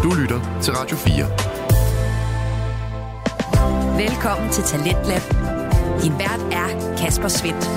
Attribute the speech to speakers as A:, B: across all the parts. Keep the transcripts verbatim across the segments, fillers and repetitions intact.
A: Du lytter til Radio fire.
B: Velkommen til Talentlab. Din vært er Kasper Svendt.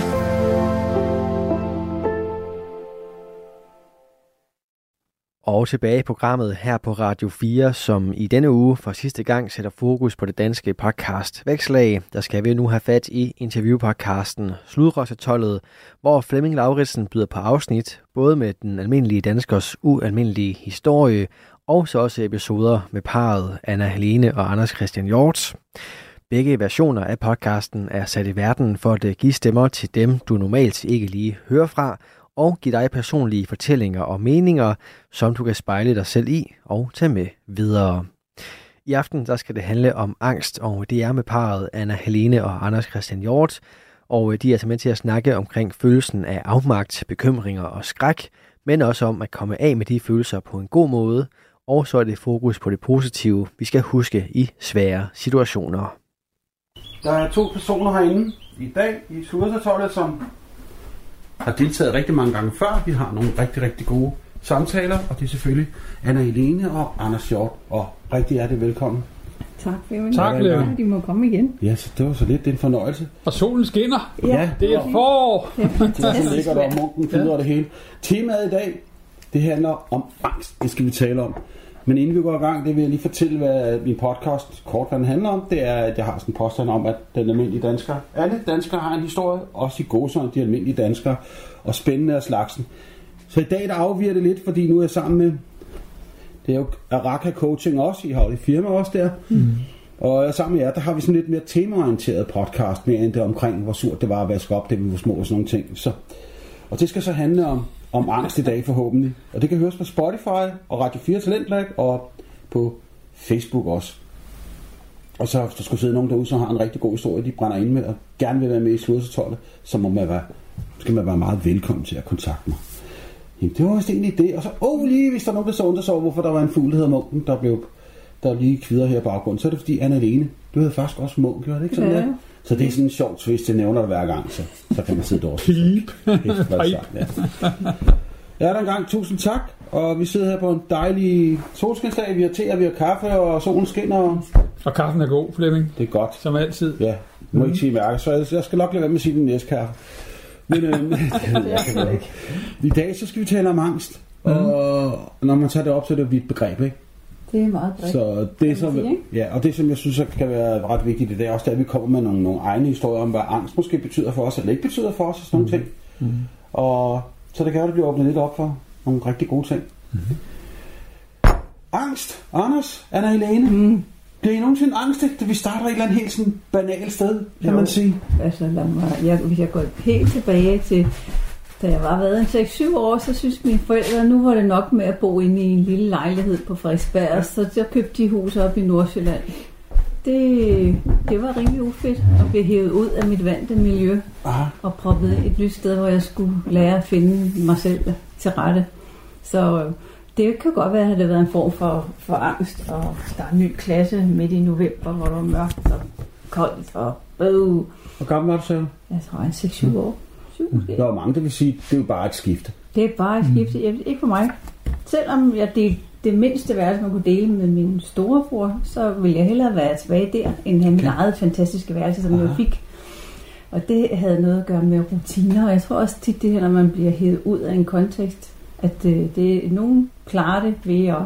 C: Og tilbage i programmet her på Radio fire, som i denne uge for sidste gang sætter fokus på det danske podcast Vækslag. Der skal vi nu have fat i interviewpodcasten Sludrøgsetollet, hvor Flemming Lauritsen byder på afsnit, både med den almindelige danskers ualmindelige historie, og så også episoder med parret Anna Helene og Anders Christian Hjort. Begge versioner af podcasten er sat i verden for at give stemmer til dem, du normalt ikke lige hører fra, og give dig personlige fortællinger og meninger, som du kan spejle dig selv i og tage med videre. I aften der skal det handle om angst, og det er med parret Anna Helene og Anders Christian Hjort, og de er altså med til at snakke omkring følelsen af afmagt, bekymringer og skræk, men også om at komme af med de følelser på en god måde, og så er det fokus på det positive, vi skal huske i svære situationer.
D: Der er to personer herinde i dag i Sludrøgsetollet, som har deltaget rigtig mange gange før. Vi har nogle rigtig, rigtig gode samtaler, og det er selvfølgelig Anna Helene og Anders Hjort, og rigtig hjertelig velkommen.
E: Tak, Flemming.
F: Tak, Flemming.
E: De må komme igen.
D: Ja, så det var så lidt, det er en fornøjelse.
F: Og solen skinner.
D: Ja,
F: det er forår.
E: Det er fantastisk.
D: Det ligger der, og munken flyder det hele. Temaet i dag, det handler om angst. Det skal vi tale om. Men inden vi går i gang, det vil jeg lige fortælle, hvad min podcast kort hvad den handler om. Det er, at jeg har sådan en påstand om, at den almindelige dansker, alle danskere har en historie, også i gåsøjne de almindelige danskere, og spændende af slagsen. Så i dag der afviger det lidt, fordi nu er jeg sammen med, det er jo Araka Coaching også, I har jo det firma også der. Mm. Og jeg sammen med jer, der har vi sådan lidt mere temaorienteret podcast, mere end det omkring, hvor surt det var at vaske op, det vi var små og sådan nogle ting. Så, og det skal så handle om, om angst i dag forhåbentlig. Og det kan høres på Spotify og Radio fire Talentlab og på Facebook også. Og så hvis der skulle sidde nogen derude, som har en rigtig god historie, de brænder ind med og gerne vil være med i Sludrøgsetollet, så må man være, skal man være meget velkommen til at kontakte mig. Jamen, det var vist egentlig det. Og så, åh oh, lige hvis der er nogen, der så undrer sig over, hvorfor der var en fugl, der hedder Munken, der blev der lige kvider her i baggrunden, så er det fordi Anna Helene, du hedder faktisk også Munk, gjorde det ikke sådan ja. Der? Så det er sådan en sjov twist, det nævner det hver gang, så, så kan man sidde derovre. Pip. Ja. Ja, der engang, tusind tak, og vi sidder her på en dejlig solskinsdag, vi har te, vi har kaffe, og solen skinner.
F: Og kaffen er god, Flemming.
D: Det er godt.
F: Som altid.
D: Ja, må mm. ikke sige mærke, så jeg, jeg skal nok lade være med at sige den næste kaffe. Men øh, det jeg kan ikke. I dag så skal vi tale om angst, mm. og når man tager det op, så er det jo et vidt begreb, ikke?
E: Det er meget bredt.
D: Så det som, ja, og det som jeg synes kan være ret vigtigt, det er også, at vi kommer med nogle, nogle egne historier om, hvad angst måske betyder for os, eller ikke betyder for os, og sådan nogle ting. Mm. Og så det kan det blive åbnet lidt op for nogle rigtig gode ting. Mm. Angst, Anders, Anna Helene. Mm. Bliver I nogensinde angstigt, da vi starter et eller andet helt sådan banalt sted, kan jo. Man sige?
E: Altså, lad mig, jeg, hvis jeg går helt tilbage til, da jeg var været en seks syv år, så synes mine forældre, nu var det nok med at bo inde i en lille lejlighed på Frederiksberg, ja. Så så købte de hus op i Nordsjælland. Det, det var rimelig ufedt at blive hævet ud af mit vante miljø. Aha. Og proppet et nyt sted, hvor jeg skulle lære at finde mig selv til rette. Så det kan godt være, at det har været en form for, for angst, og der er en ny klasse midt i november, hvor det var mørkt og koldt og øh.
D: Hvor gammel var du selv?
E: Jeg tror, jeg er seks syv år.
D: Der er mange, der vil sige, det er jo bare et skifte.
E: Det er bare et skifte. Jeg, ikke for mig. Selvom jeg det, det mindste værelse, man kunne dele med min storebror, så ville jeg hellere være tilbage der, end have mit okay. eget fantastiske værelse, som Aha. jeg fik. Og det havde noget at gøre med rutiner, og jeg tror også tit det her, når man bliver hævet ud af en kontekst, at øh, det, nogen klarer det ved at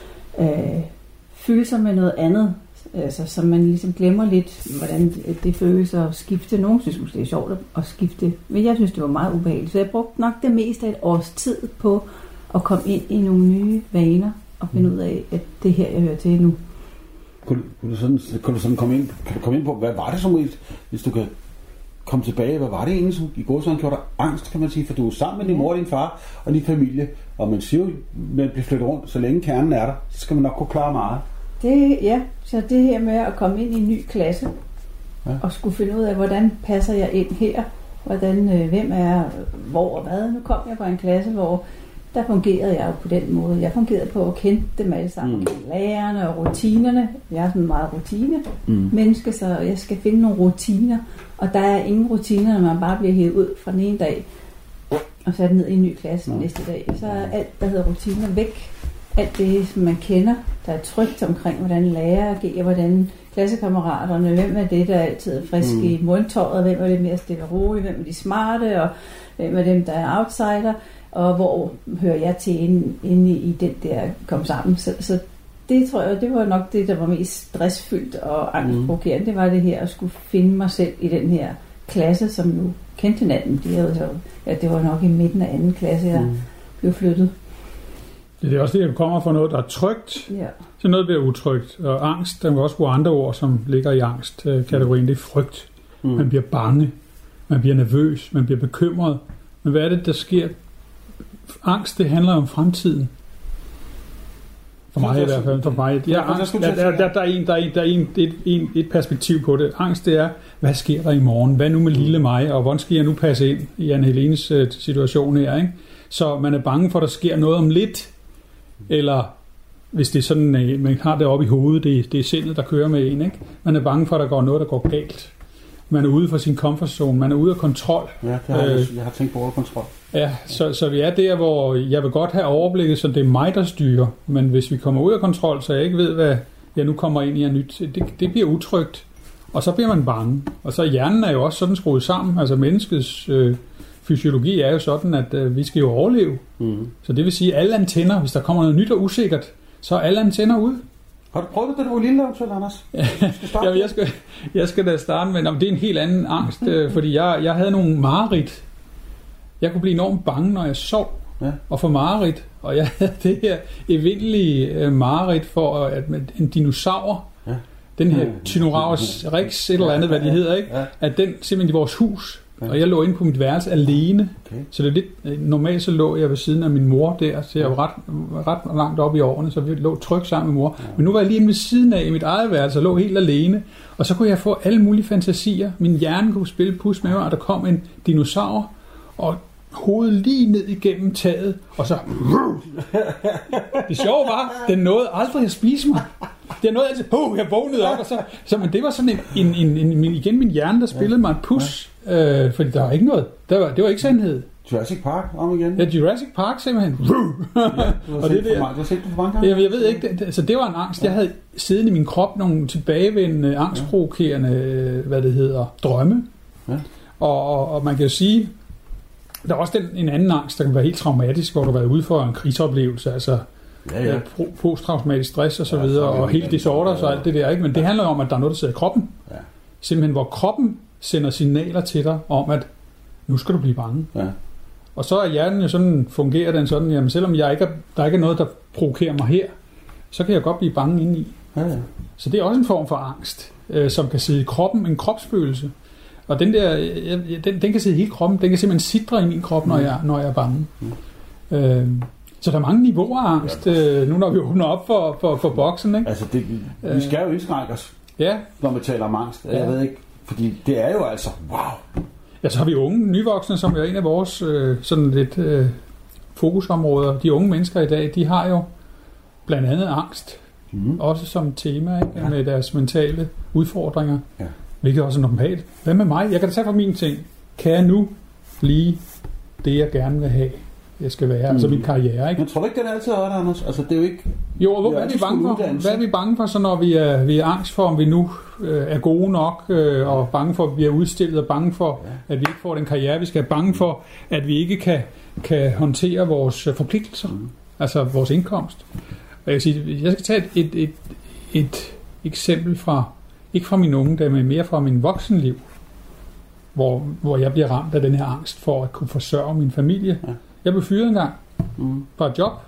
E: øh, fylde sig med noget andet, altså, så man ligesom glemmer lidt, hvordan det føles at skifte. Nogen synes måske, det er sjovt at skifte, men jeg synes, det var meget ubehageligt. Så jeg brugte nok det meste af et års tid på at komme ind i nogle nye vaner og finde mm. ud af, at det her, jeg hører til nu.
D: Kunne, kunne, du, sådan, kunne du sådan komme ind, kan du komme ind på, hvad var det som, hvis du kan komme tilbage, hvad var det egentlig, som i går sådan gjorde dig angst, kan man sige, for du er sammen med din mor, din far og din familie, og man siger jo, man bliver flyttet rundt, så længe kernen er der, så skal man nok kunne klare meget.
E: Det, ja, så det her med at komme ind i en ny klasse, ja. Og skulle finde ud af, hvordan passer jeg ind her, hvordan, øh, hvem er, hvor og hvad. Nu kom jeg fra en klasse, hvor der fungerede jeg jo på den måde. Jeg fungerede på at kende dem alle sammen, mm. lærerne og rutinerne. Jeg er sådan meget rutine mm. menneske, så jeg skal finde nogle rutiner, og der er ingen rutiner, når man bare bliver hævet ud fra den ene dag, og sat ned i en ny klasse mm. næste dag. Så er alt, der hedder rutiner, væk. alt det, som man kender, der er trygt omkring, hvordan lærer agerer, hvordan klassekammeraterne, hvem er det, der altid er frisk mm. i mundtøjet, hvem er det mere stille og roligt, hvem er de smarte, og hvem er dem, der er outsider, og hvor hører jeg til inde, inde i den der kom sammen. Så, så det tror jeg, det var nok det, der var mest stressfyldt og angstprovokerende. Mm. Det var det her at skulle finde mig selv i den her klasse, som nu kendte hinanden. De havde, ja, det var nok i midten af anden klasse, jeg mm. blev flyttet.
F: Det er også det, at du kommer fra noget, der er trygt,
E: ja.
F: Så noget bliver utrygt. Og angst, der kan også bruge andre ord, som ligger i angstkategorien. Det er frygt. Mm. Man bliver bange. Man bliver nervøs. Man bliver bekymret. Men hvad er det, der sker? Angst, det handler om fremtiden. For mig i hvert fald. For mig. Ja, angst, der, der, der, der er, en, der er, en, der er en, et, en, et perspektiv på det. Angst, det er, hvad sker der i morgen? Hvad nu med lille mig? Og hvordan skal jeg nu passe ind i Anne Helenes uh, situation her? Ikke? Så man er bange for, at der sker noget om lidt. Eller hvis det er sådan, uh, man har det oppe i hovedet, det, det er sindet, der kører med en. Ikke? Man er bange for, at der går noget, der går galt. Man er ude for sin comfort zone. Man er ude af kontrol.
D: Ja, det har jeg, jeg har tænkt på kontrol.
F: Ja, så, så vi er der, hvor jeg vil godt have overblikket, så det er mig, der styrer. Men hvis vi kommer ud af kontrol, så jeg ikke ved, hvad jeg nu kommer ind i af nyt, det, det bliver utrygt. Og så bliver man bange. Og så hjernen er jo også sådan skruet sammen. Altså menneskets øh, fysiologi er jo sådan, at øh, vi skal jo overleve. Mm. Så det vil sige, at alle antenner, hvis der kommer noget nyt og usikkert, så er alle antenner ud.
D: Har du prøvet det, du var lille, eventuelt, Anders?
F: Jamen, jeg, skal, jeg skal da starte med, det er en helt anden angst, øh, fordi jeg, jeg havde nogle mareridt. Jeg kunne blive enormt bange, når jeg sov, ja. Og for mareridt. Og jeg havde det her evindelige øh, mareridt for, at en dinosaur, ja. Den her Tyrannosaurus rex, et eller andet, hvad de hedder, ikke? Ja. At den simpelthen i vores hus, ja. Og jeg lå inde på mit værelse alene. Okay. Så det er lidt, normalt så lå jeg ved siden af min mor der, så jeg var ret, ret langt op i årene, så vi lå trygt sammen med mor. Ja. Men nu var jeg lige ved siden af i mit eget værelse og lå helt alene. Og så kunne jeg få alle mulige fantasier. Min hjerne kunne spille pus med mig, og der kom en dinosaur, og hovedet lige ned igennem taget, og så... Det sjove var, den nåede aldrig at spise mig. Det nåede altid, oh, jeg vågnede op, og så... så men det var sådan en, en, en, en, igen min hjerne, der spillede mig et pus, ja. øh, fordi der var ikke noget. Der var, det var ikke sandhed.
D: Jurassic Park om igen?
F: Ja, Jurassic Park simpelthen. Ja, og det der,
D: du har set det for mange gange?
F: Jamen, jeg ved ikke, det, så det var en angst. Jeg havde siddende i min krop nogle tilbagevendende, angstprovokerende, hvad det hedder, drømme. Ja. Og, og, og man kan jo sige, der er også den, en anden angst, der kan være helt traumatisk, hvor du har været ude for en krigsoplevelse, altså ja, ja. Posttraumatisk stress og så videre, ja, og helt disorder og alt det der, ikke? Men det handler om, at der er noget, der sidder i kroppen. Ja. Simpelthen, hvor kroppen sender signaler til dig om, at nu skal du blive bange. Ja. Og så er hjernen jo sådan, fungerer den sådan, jamen selvom jeg ikke er, der ikke er noget, der provokerer mig her, så kan jeg godt blive bange indeni. Ja, ja. Så det er også en form for angst, øh, som kan sidde i kroppen, en kropsfølelse. Og den der, den, den kan sidde i hele kroppen, den kan simpelthen sidre ind i kroppen, når jeg, når jeg er bange. Mm. Øh, så der er mange niveauer af angst, øh, nu når vi åbner op for, for, for boksen, ikke?
D: Altså, det, vi skal jo indskrænke os,
F: ja.
D: Når vi taler om angst. Jeg ja. ved ikke, fordi det er jo altså, wow.
F: Ja, så har vi unge, nyvoksne, som er en af vores øh, sådan lidt øh, fokusområder. De unge mennesker i dag, de har jo blandt andet angst, mm. også som tema, ikke? Ja. Med deres mentale udfordringer. Ja. Hvilket også er normalt. Hvad med mig? Jeg kan da tage for mine ting. Kan jeg nu blive det, jeg gerne vil have, jeg skal være? Mm. Altså min karriere, ikke?
D: Men tror du ikke, det er altid er, Anders? Altså, det er jo ikke...
F: Jo, og hvad er, vi bange for? Hvad er vi bange for, så når vi er, vi er angst for, om vi nu øh, er gode nok, øh, og bange for, at vi er udstillet, og bange for, ja. At vi ikke får den karriere, vi skal have, bange for, at vi ikke kan, kan håndtere vores forpligtelser, mm. altså vores indkomst. Og jeg, sige, jeg skal tage et, et, et, et eksempel fra... Ikke fra min unge dage, men mere fra min voksenliv, hvor, hvor jeg bliver ramt af den her angst for at kunne forsørge min familie. Ja. Jeg blev fyret engang mm. fra et job,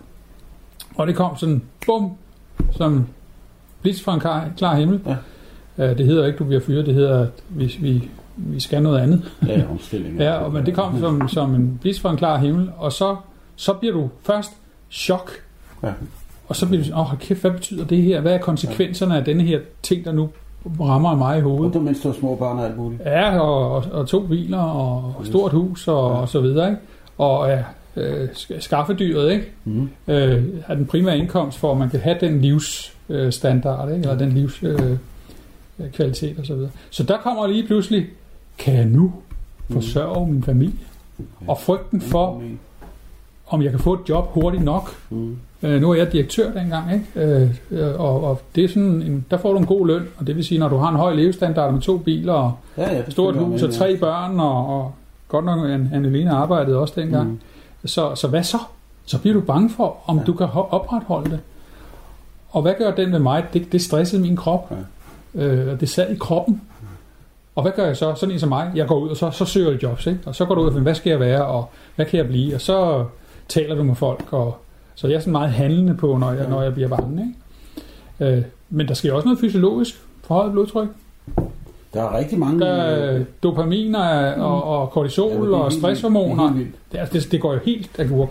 F: og det kom sådan, bum, som blitz fra en klar, klar himmel. Ja. Uh, det hedder ikke, du bliver fyret, det hedder, at vi, vi, vi skal noget andet.
D: Ja, omstilling.
F: Ja, og, men det kom som, som en blitz fra en klar himmel, og så, så bliver du først chok. Ja. Og så bliver du sådan, åh, kæft, hvad betyder det her? Hvad er konsekvenserne af denne her ting, der nu rammer mig i hovedet?
D: Og du mindst du har små børn og alt muligt.
F: Ja, og, og, og to biler, og yes. stort hus, og, ja. og så videre, ikke? Og ja, øh, skaffedyret, ikke? Mm. Øh, er den primære indkomst for, at man kan have den livsstandard, ikke? Eller den livskvalitet, øh, og så videre. Så der kommer lige pludselig, kan jeg nu forsørge mm. min familie? Og frygten for, om jeg kan få et job hurtigt nok, mm. Øh, nu er jeg direktør dengang, ikke? Øh, og, og det er sådan en, der får du en god løn, og det vil sige, når du har en høj levestandard med to biler og
D: ja, ja,
F: stort hus og tre børn, og, og godt nok Anne-Lene arbejdede også dengang. Mm. Så, så hvad så? Så bliver du bange for, om ja. du kan opretholde det. Og hvad gør den med mig? Det, det stressede min krop. Ja. Øh, det sad i kroppen. Og hvad gør jeg så? Sådan en som mig. Jeg går ud, og så, så søger jeg jobs, ikke? Og så går du ud og finder, hvad skal jeg være, og hvad kan jeg blive? Og så taler du med folk, og så jeg er sådan meget handlende på, når jeg, ja. når jeg bliver bange, ikke? Øh, men der sker også noget fysiologisk. Forhøjet blodtryk.
D: Der er rigtig mange...
F: Der er dopamin og, mm. og, og kortisol ja, og stresshormoner. Det, det, det, det går jo helt agurk.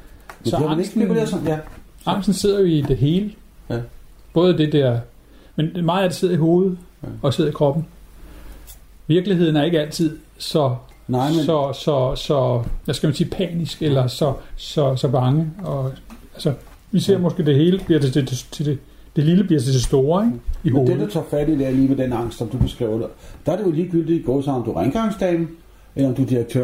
F: Så angsten, ikke sådan, ja. angsten sidder jo i det hele. Ja. Både det der... Men meget af det sidder i hovedet ja. og sidder i kroppen. Virkeligheden er ikke altid så... Nej, men... så, så, så, hvad skal man sige, panisk eller så, så, så bange. Og, altså, vi ser ja. måske det hele bliver til, til, til, til det, det lille bliver til det store, ikke? I
D: men
F: hovedet.
D: det, du tager fat i der lige med den angst, som du beskriver der, der er det jo ligegyldigt i går så om du er rengøringsdame, eller om du er direktør.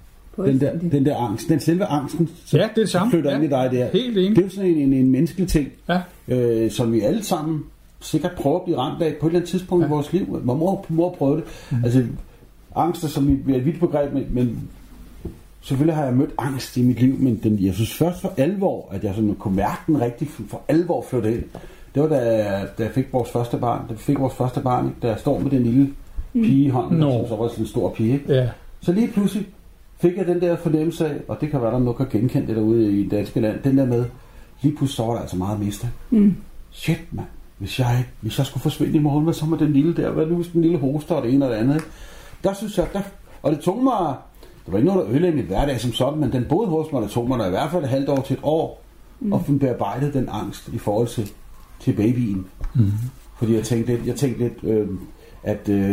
D: Den der, den der angst, den selve angsten, som
F: ja, det er det samme.
D: flytter
F: ja.
D: ind i dig der.
F: Helt enig.
D: Det er sådan en, en, en menneskelig ting,
F: ja.
D: øh, som vi alle sammen sikkert prøver at blive ramt af på et eller andet tidspunkt ja. i vores liv. Man må, må prøve det. Mm. Altså, angst er som er et vidt begreb, men, men selvfølgelig har jeg mødt angst i mit liv, men den, jeg synes først for alvor, at jeg sådan kunne mærke den rigtig for alvor flytte ind. Det var da, da jeg fik vores første barn. Da vi fik vores første barn, da jeg står med den lille pige i hånden, no. som så var sådan en stor pige. Yeah. Så lige pludselig fik jeg den der fornemmelse af, og det kan være, der nok har genkendt det derude i det danske land, den der med, lige pludselig så var der altså meget miste. Mm. Shit, mand. Hvis jeg, hvis jeg skulle forsvinde i morgen, hvad så med den lille der? Hvad nu hvis den lille hoster og det ene og det andet? Der synes jeg, der, og det tog mig, det var ikke noget, der ødelagde mit hverdag som sådan, men den boede hos mig, der tog mig der i hvert fald et halvt år til et år, mm. og bearbejdet den angst i forhold til, til babyen. Mm. Fordi jeg tænkte lidt, jeg tænkte lidt øh, at øh,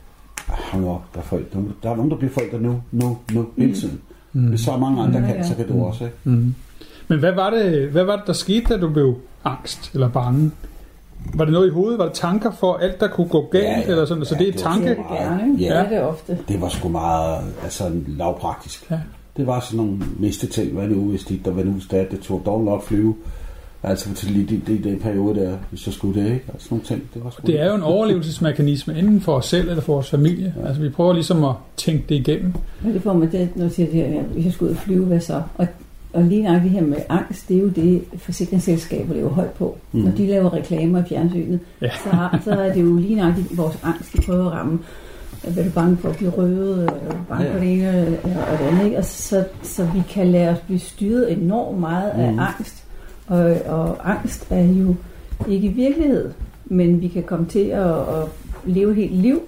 D: øh, der, er forældre, der er nogen, der bliver forældre nu, nu, nu, hele tiden. Mm. Hvis så mange andre mm. kan, så kan du også. Ikke?
F: Mm. Men hvad var, det, hvad var det, der skete, da du blev angst eller bange? Var det noget i hovedet? Var det tanker for alt, der kunne gå galt? Ja, ja. Eller sådan? Så ja, det er
E: det
F: tanke?
E: Det gerne, ja. ja, det er ofte.
D: Det var sgu meget altså, lavpraktisk. Ja. Det var sådan nogle næste ting. Hvad nu hvis det, der var nu stat, det tog dog nok flyve. Altså til lige det, det, den periode der, hvis så skulle det, ikke? Altså nogle ting. Det, var
F: det er jo en overlevelsesmekanisme enten for os selv eller for vores familie. Ja. Altså vi prøver ligesom at tænke det igennem.
E: Men det får man det, når du siger det her, hvis jeg skulle ud og flyve, hvad så? Og Og lige nok det her med angst, det er jo det, forsikringsselskaber lever højt på. Mm. Når de laver reklamer i fjernsynet, ja. så, har, så er det jo lige nok vores angst, de prøver at ramme. Er du bange for at blive røvet, eller er du bange ja. for det ene og det andet, ikke? Og så, så vi kan lade os blive styret enormt meget af mm. angst. Og, og angst er jo ikke virkelighed, men vi kan komme til at, at leve et helt liv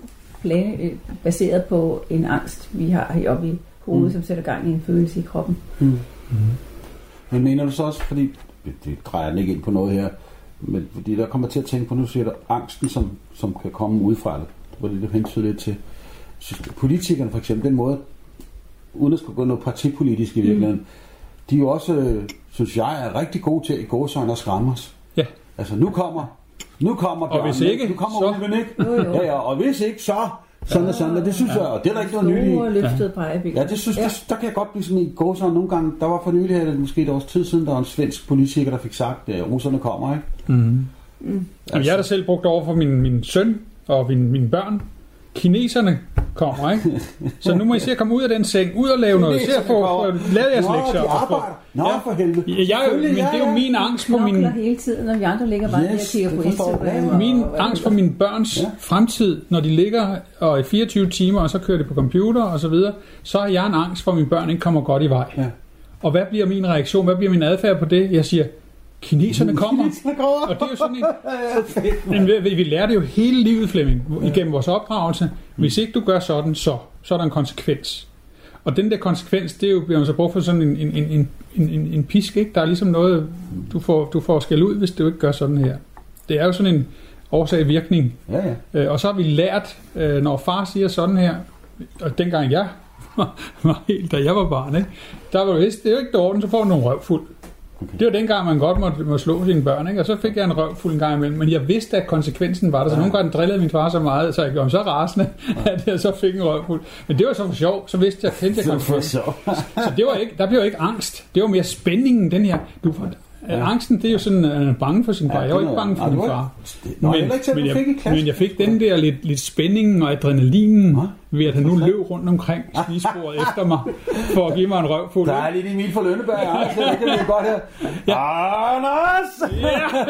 E: baseret på en angst, vi har heroppe i hovedet, mm. som sætter gang i en følelse i kroppen. Mm.
D: Mm. Men mener du så også, fordi det, det drejer den ikke ind på noget her, men fordi der kommer til at tænke på, nu siger der angsten, som, som kan komme udefra det, hvor det er hensyder lidt til politikerne for eksempel, den måde, uden at skulle gå noget partipolitisk i virkeligheden, mm. de er jo også, synes jeg, er rigtig gode til i gåsøjne at skræmme os. Ja. Altså nu kommer, nu kommer
F: Bjørn, og hvis ikke,
D: nu kommer
F: så...
D: Ulven, ikke? Ja, ja, og hvis ikke, så... Sådan og sådan, og det synes ja. jeg, og det er der ikke noget nyligt.
E: Store løftede pegefinger.
D: Ja, det synes, ja. Der, der kan jeg godt blive sådan i gåsøjne nogle gange. Der var for nylig her, måske et års tid siden, der var en svensk politiker, der fik sagt, at russerne kommer, ikke?
F: Mm. Mm. Altså. Jeg har da selv brugt over for min, min søn og min, mine børn. Kineserne kommer, ikke? Så nu må I se at komme ud af den seng, ud og lave noget. Se at få lavet jeres lektier.
D: Nå, de arbejder. Nå, for helvede.
F: Ja, jeg, men det er jo min angst på min...
E: hele tiden, når vi andre ligger bare yes, og kigger på Instagram.
F: Min angst for mine børns ja. fremtid, når de ligger og i fireogtyve timer, og så kører de på computer og så videre, så har jeg en angst for, at mine børn ikke kommer godt i vej. Ja. Og hvad bliver min reaktion? Hvad bliver min adfærd på det? Jeg siger, kineserne kommer. Og det er jo sådan en... en vi lærer det jo hele livet, Flemming, igennem vores opdragelse. Hvis ikke du gør sådan, så, så er der en konsekvens. Og den der konsekvens, det er jo bliver så brugt for sådan en, en, en, en, en, en pisk, ikke? Der er ligesom noget, du får, du får skæld ud, hvis du ikke gør sådan her. Det er jo sådan en årsag-virkning. Ja, ja. Og så har vi lært, når far siger sådan her, og dengang jeg var helt, da jeg var barn, ikke? Der var det, det er jo ikke dårligt, så får du nogle røvfuld. Okay. Det var dengang, man godt måtte, måtte slå sine børn, ikke? Og så fik jeg en røvfuld en gang imellem. Men jeg vidste, at konsekvensen var der. Så ja. nogle gange drillede min far så meget, så jeg gjorde så rasende, ja. at jeg så fik en røvfuld. Men det var så for sjov. Så vidste jeg, kendte jeg konsekvensen. Så det var ikke, der blev ikke angst. Det var mere spændingen, den her. Du, Ja. Angsten, det er jo sådan, at man er bange for sin far. Ja, jeg var ikke bange for min far.
D: Nå,
F: men,
D: ikke til,
F: men, jeg,
D: klasse,
F: men jeg fik den der lidt, lidt spændingen og adrenalinen ved, at han nu løb rundt omkring spisebordet efter mig, for at give mig en røvfuld.
D: Der er lidt Emil fra Lønneberg, Anders, det kan vi godt her. Ja. Anders! Ja.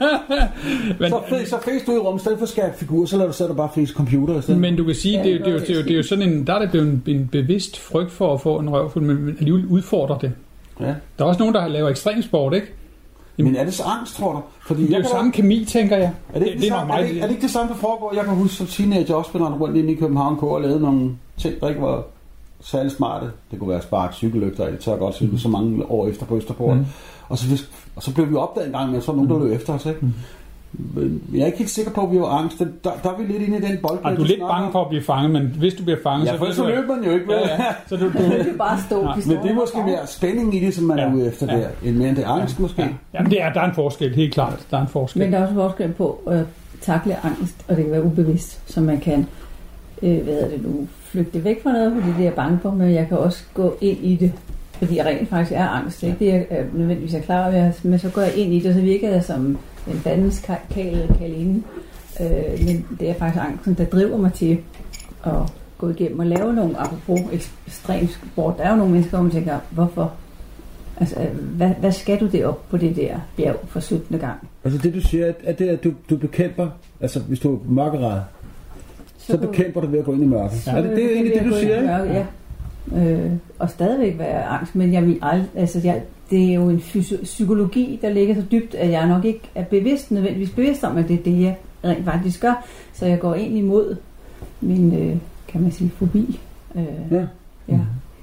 D: men, så, fæs, så fæs du i rum, stedet for skab figur, så lader du sætte bare fæs computer i stedet.
F: Men du kan sige, det, det, det, det, det er jo sådan en, der er det blevet en, en bevidst frygt for at få en røvfuld, men alligevel udfordrer det. Ja. Der er også nogen, der laver ekstremsport, ikke?
D: Men er det så angst, tror du? Fordi
F: det er jo samme kemi, tænker jeg.
D: Er det, det, det, det, er, nok er, det, er det ikke det samme, der foregår? Jeg kan huske som teenager også, når jeg rundt inde i København K og lavede nogle ting, der ikke var særlig smarte. Det kunne være spark, cykellygter, det tør godt cykle mm. så mange år efter på Østerport. Mm. Og, så, og så blev vi opdaget en gang, men så var nogen, der løb efter os, ikke? Mm. Jeg er ikke helt sikker på, at vi var angst. Der, der er vi lidt inde i den bold.
F: Du er lidt bange for at blive fanget, men hvis du bliver fanget...
D: Ja, for så løber man jo ikke.
F: Ja, ja. Så du, du...
E: det er bare stå.
D: Men det er måske mere spænding i det, som man ja. er ude efter ja. der, end mere end det angst
F: ja.
D: måske. Ja.
F: Jamen, det er, der er en forskel, helt klart. Der er en forskel.
E: Men der er også forskel på at takle angst, og det kan være ubevidst, så man kan øh, hvad er det nu, flygte væk fra noget, fordi det er jeg bange for, men jeg kan også gå ind i det, fordi jeg rent faktisk er angst. Det er ikke det, jeg er nødvendigvis er klar over, men så går jeg ind i det, og så virker jeg som en fandens kale kaline. Øh, men det er faktisk angsten, der driver mig til at gå igennem og lave nogle, apropos ekstrem sport. Der er jo nogle mennesker, hvor man tænker, hvorfor? Altså, hvad, hvad skal du det op på det der bjerg for syttende gang?
D: Altså det du siger, er det, at du, du bekæmper, altså hvis du er mørkeret, så, så bekæmper du ved at gå ind i mørket. Ja. Er det, det er egentlig det, du siger, ikke?
E: Mørke, ja. Øh, og stadigvæk være angst, men jeg vil aldrig, altså jeg, det er jo en fysi- psykologi, der ligger så dybt, at jeg nok ikke er bevidst, nødvendigvis bevidst om, at det er det, jeg rent faktisk gør. Så jeg går egentlig imod min, øh, kan man sige, fobi. Øh,
D: ja.
E: ja.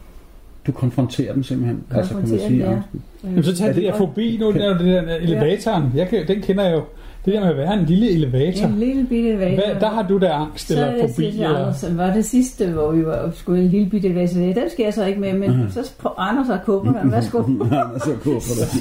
D: Du konfronterer dem simpelthen.
E: Konfronterer altså, kan man sige,
D: ja.
F: Jamen, så tager det der fobi nu, det der elevatoren. Jeg kan, den kender jeg jo. Det der med at være en lille elevator.
E: En lille bitte elevator.
F: Hvad, der har du der angst
E: så
F: eller fobi?
E: Så eller? Var det sidste, hvor vi var skulle en lille bitte elevator. Den skal jeg så ikke med, men uh-huh. så på Anders og kufferne. Værsgo.
D: Anders og kufferne.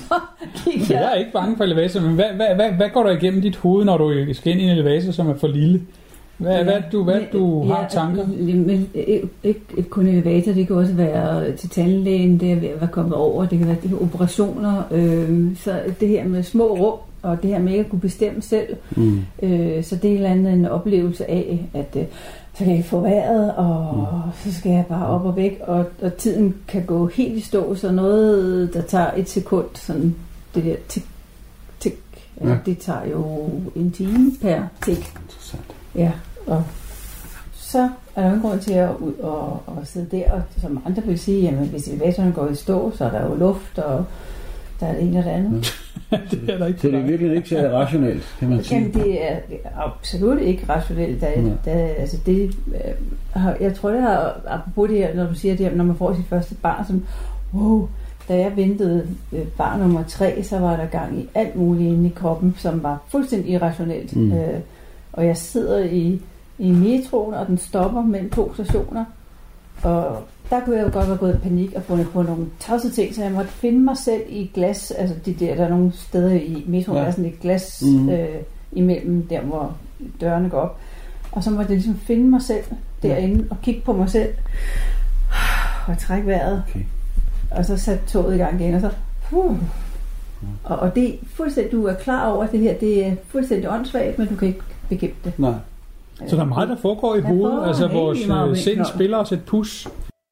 F: Jeg er ikke bange for elevator, men hvad, hvad, hvad, hvad går der igennem dit hoved, når du skal ind i en elevator, som er for lille? Hvad, ja, hvad du, hvad men, du har ja, tanker?
E: Men ikke, ikke kun elevator, det kan også være til tandlægen, det er ved at være kommet over, det kan være de her operationer, øh, så det her med små rum, og det her med at kunne bestemme selv, mm. øh, så det er en eller anden en oplevelse af, at øh, så kan jeg få vejret, og mm. så skal jeg bare op og væk, og, og tiden kan gå helt i stå, så noget, der tager et sekund, sådan det der tik, tik, ja. Det tager jo en time per tik. Ja, og så er der jo en grund til at ud og, og sidde der, og som andre vil sige, jamen hvis elevatoren går i stå, så er der jo luft, og der er det ene og det andet.
F: det er der ikke.
D: Så det er virkelig ikke så rationelt, kan man sige.
E: Jamen, det er, det er absolut ikke rationelt. Der, ja. der, altså det, jeg tror, det har, apropos det her, når du siger det her, når man får sit første barn, som, wow, da jeg ventede barn nummer tre, så var der gang i alt muligt inde i kroppen, som var fuldstændig irrationelt. Mm. Øh, og jeg sidder i, i metroen, og den stopper mellem to stationer, og der kunne jeg jo godt have gået i panik og fundet på nogle tossede ting, så jeg måtte finde mig selv i glas, altså de der, der er nogle steder i metroen, ja. Der er sådan et glas mm. øh, imellem der, hvor dørene går op, og så måtte jeg ligesom finde mig selv derinde og kigge på mig selv og trække vejret, okay. Og så satte toget i gang igen, og så uh, og, og det er fuldstændig, du er klar over, at det her, det er fuldstændig åndssvagt, men du kan ikke bekæmpe det.
D: Nej.
F: Så der er meget, der foregår i hovedet, altså vores sind spiller os et pus.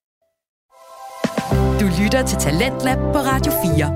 B: Du lytter til Talentlab på Radio fire.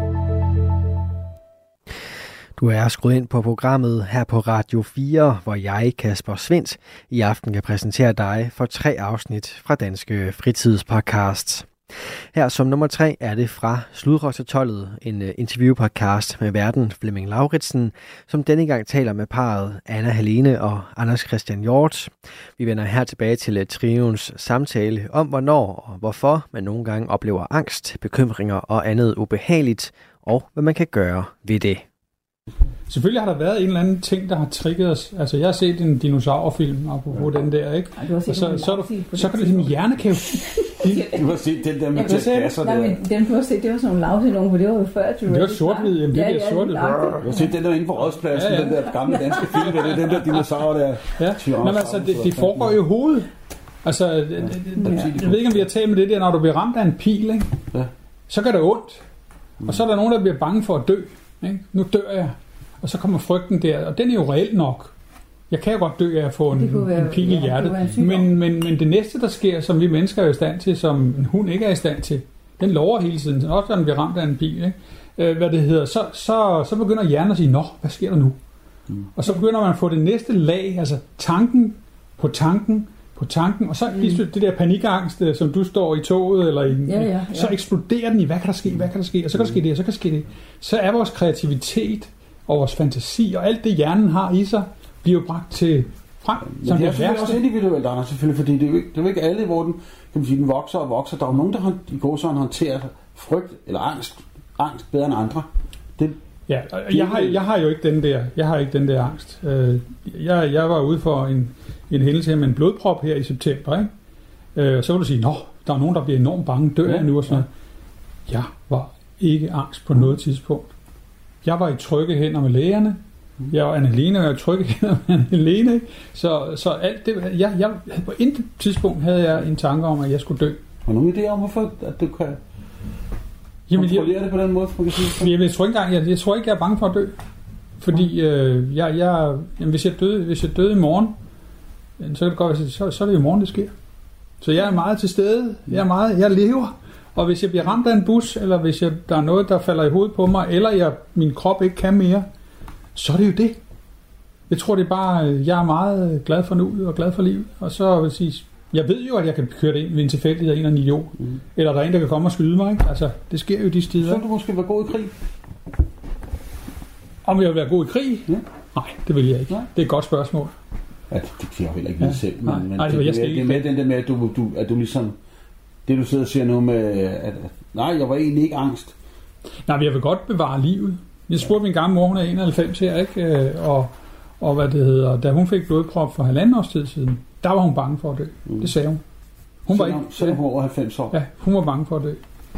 C: Du er skruet ind på programmet her på Radio fire, hvor jeg, Kasper Svindt, i aften kan præsentere dig for tre afsnit fra Danske Fritidspodcasts. Her som nummer tre er det fra Sludrøgtertollet, en interviewpodcast med værten Flemming Lauritsen, som denne gang taler med parret Anna Helene og Anders Christian Hjort. Vi vender her tilbage til trions samtale om, hvornår og hvorfor man nogle gange oplever angst, bekymringer og andet ubehageligt, og hvad man kan gøre ved det.
F: Selvfølgelig har der været en eller anden ting, der har trigget os. Altså, jeg har set en dinosaurfilm, apropos ja. Den der, ikke?
E: Ja, og så, så,
F: du, så kan det ligesom hjernekæve.
D: Du har set den der med kasser der.
E: Nej, men den du har set, det var sådan nogle lavse nogen, for det var jo før.
F: Det var sort-hvid, jamen det
E: ja,
F: der
E: ja,
F: sort-hvid.
D: Du har set den der inde på Rådspladsen, ja, ja. Den der gamle danske film, det er den der dinosaur der.
F: Ja, men altså, det, det foregår jo i hovedet. Altså, ja. det, det, jeg ved ikke, om vi har talt med det der, når du bliver ramt af en pil, ikke? Ja. Så gør det ondt. Og så er der nogen, der bliver bange for at dø. Ikke? Nu dør jeg. Og så kommer frygten der, og den er jo reelt nok. Jeg kan jo godt dø af at få en, være, en pil i hjertet. Ja, men, men, men det næste, der sker, som vi mennesker er i stand til, som en hund ikke er i stand til, den lover hele tiden. Også når den bliver ramt af en bil, ikke? Øh, hvad det hedder, så, så, så begynder hjernen at sige, nå, hvad sker der nu? Mm. Og så begynder man at få det næste lag, altså tanken på tanken, på tanken, og så mm. det der panikangst, som du står i toget, eller i,
E: ja, ja, ja.
F: så eksploderer den i, hvad kan der ske, hvad kan der ske, og så kan der ske det, og så kan der ske det. Så er vores kreativitet og vores fantasi, og alt det hjernen har i sig, bliver jo bragt til frem.
D: Men det er selvfølgelig også individuelt, Anders, selvfølgelig, fordi det er jo ikke, det er jo ikke alle, hvor den, kan man sige, den vokser og vokser. Der er jo nogen, der i går sådan håndterer frygt eller angst, angst bedre end andre. Det,
F: ja, jeg har, jeg har jo ikke den der, jeg har ikke den der angst. Jeg, jeg var ude for en, en hændelse med en blodprop her i september, ikke? Så vil du sige, nå, der er nogen, der bliver enormt bange, dør jeg nu og sådan noget. Jeg var ikke angst på noget tidspunkt. Jeg var i trygge hænder med lægerne. Jeg og Anne-Helene var i trygge hænder med Anne-Helene. Så, så alt det, jeg, jeg, på intet tidspunkt havde jeg en tanke om, at jeg skulle dø.
D: Har du nogen idé om, hvorfor at du kan kontrollere det på den måde? Man kan sige?
F: Jeg, jeg, tror ikke, jeg, jeg tror ikke, jeg er bange for at dø. Fordi øh, jeg, jeg, jamen, hvis, jeg døde, hvis jeg døde i morgen, så kan det godt være, så, så er det jo i morgen, det sker. Så jeg er meget til stede. Jeg er meget, jeg lever. Og hvis jeg bliver ramt af en bus, eller hvis jeg, der er noget, der falder i hovedet på mig, eller jeg, min krop ikke kan mere, så er det jo det. Jeg tror, det er bare, jeg er meget glad for nuet og glad for livet. Og så vil sige, jeg ved jo, at jeg kan køre det ind ved en tilfældighed af en eller en idiot. Mm. Eller der er en, der kan komme og skyde mig. Ikke? Altså, det sker jo de steder.
D: Så du måske være god i krig?
F: Om jeg vil være god i krig? Ja. Nej, det vil jeg ikke.
D: Nej.
F: Det er et godt spørgsmål.
D: Ja, det kan jeg jo heller ikke vide ja. selv. Men,
F: nej,
D: men
F: nej, det,
D: det,
F: det,
D: det er med den der med, at du, du, at du ligesom... Det du sidder og siger nu med, at, at nej, jeg var egentlig ikke angst.
F: Nej, men jeg vil godt bevare livet. Jeg spurgte min gamle mor, hun er enoghalvfems her, ikke? Og, og hvad det hedder, da hun fik blodprop for halvanden års tid siden, der var hun bange for at dø. Mm. Det sagde hun. Hun var ikke,
D: så hun over halvfems år?
F: Ja, hun var bange for at dø.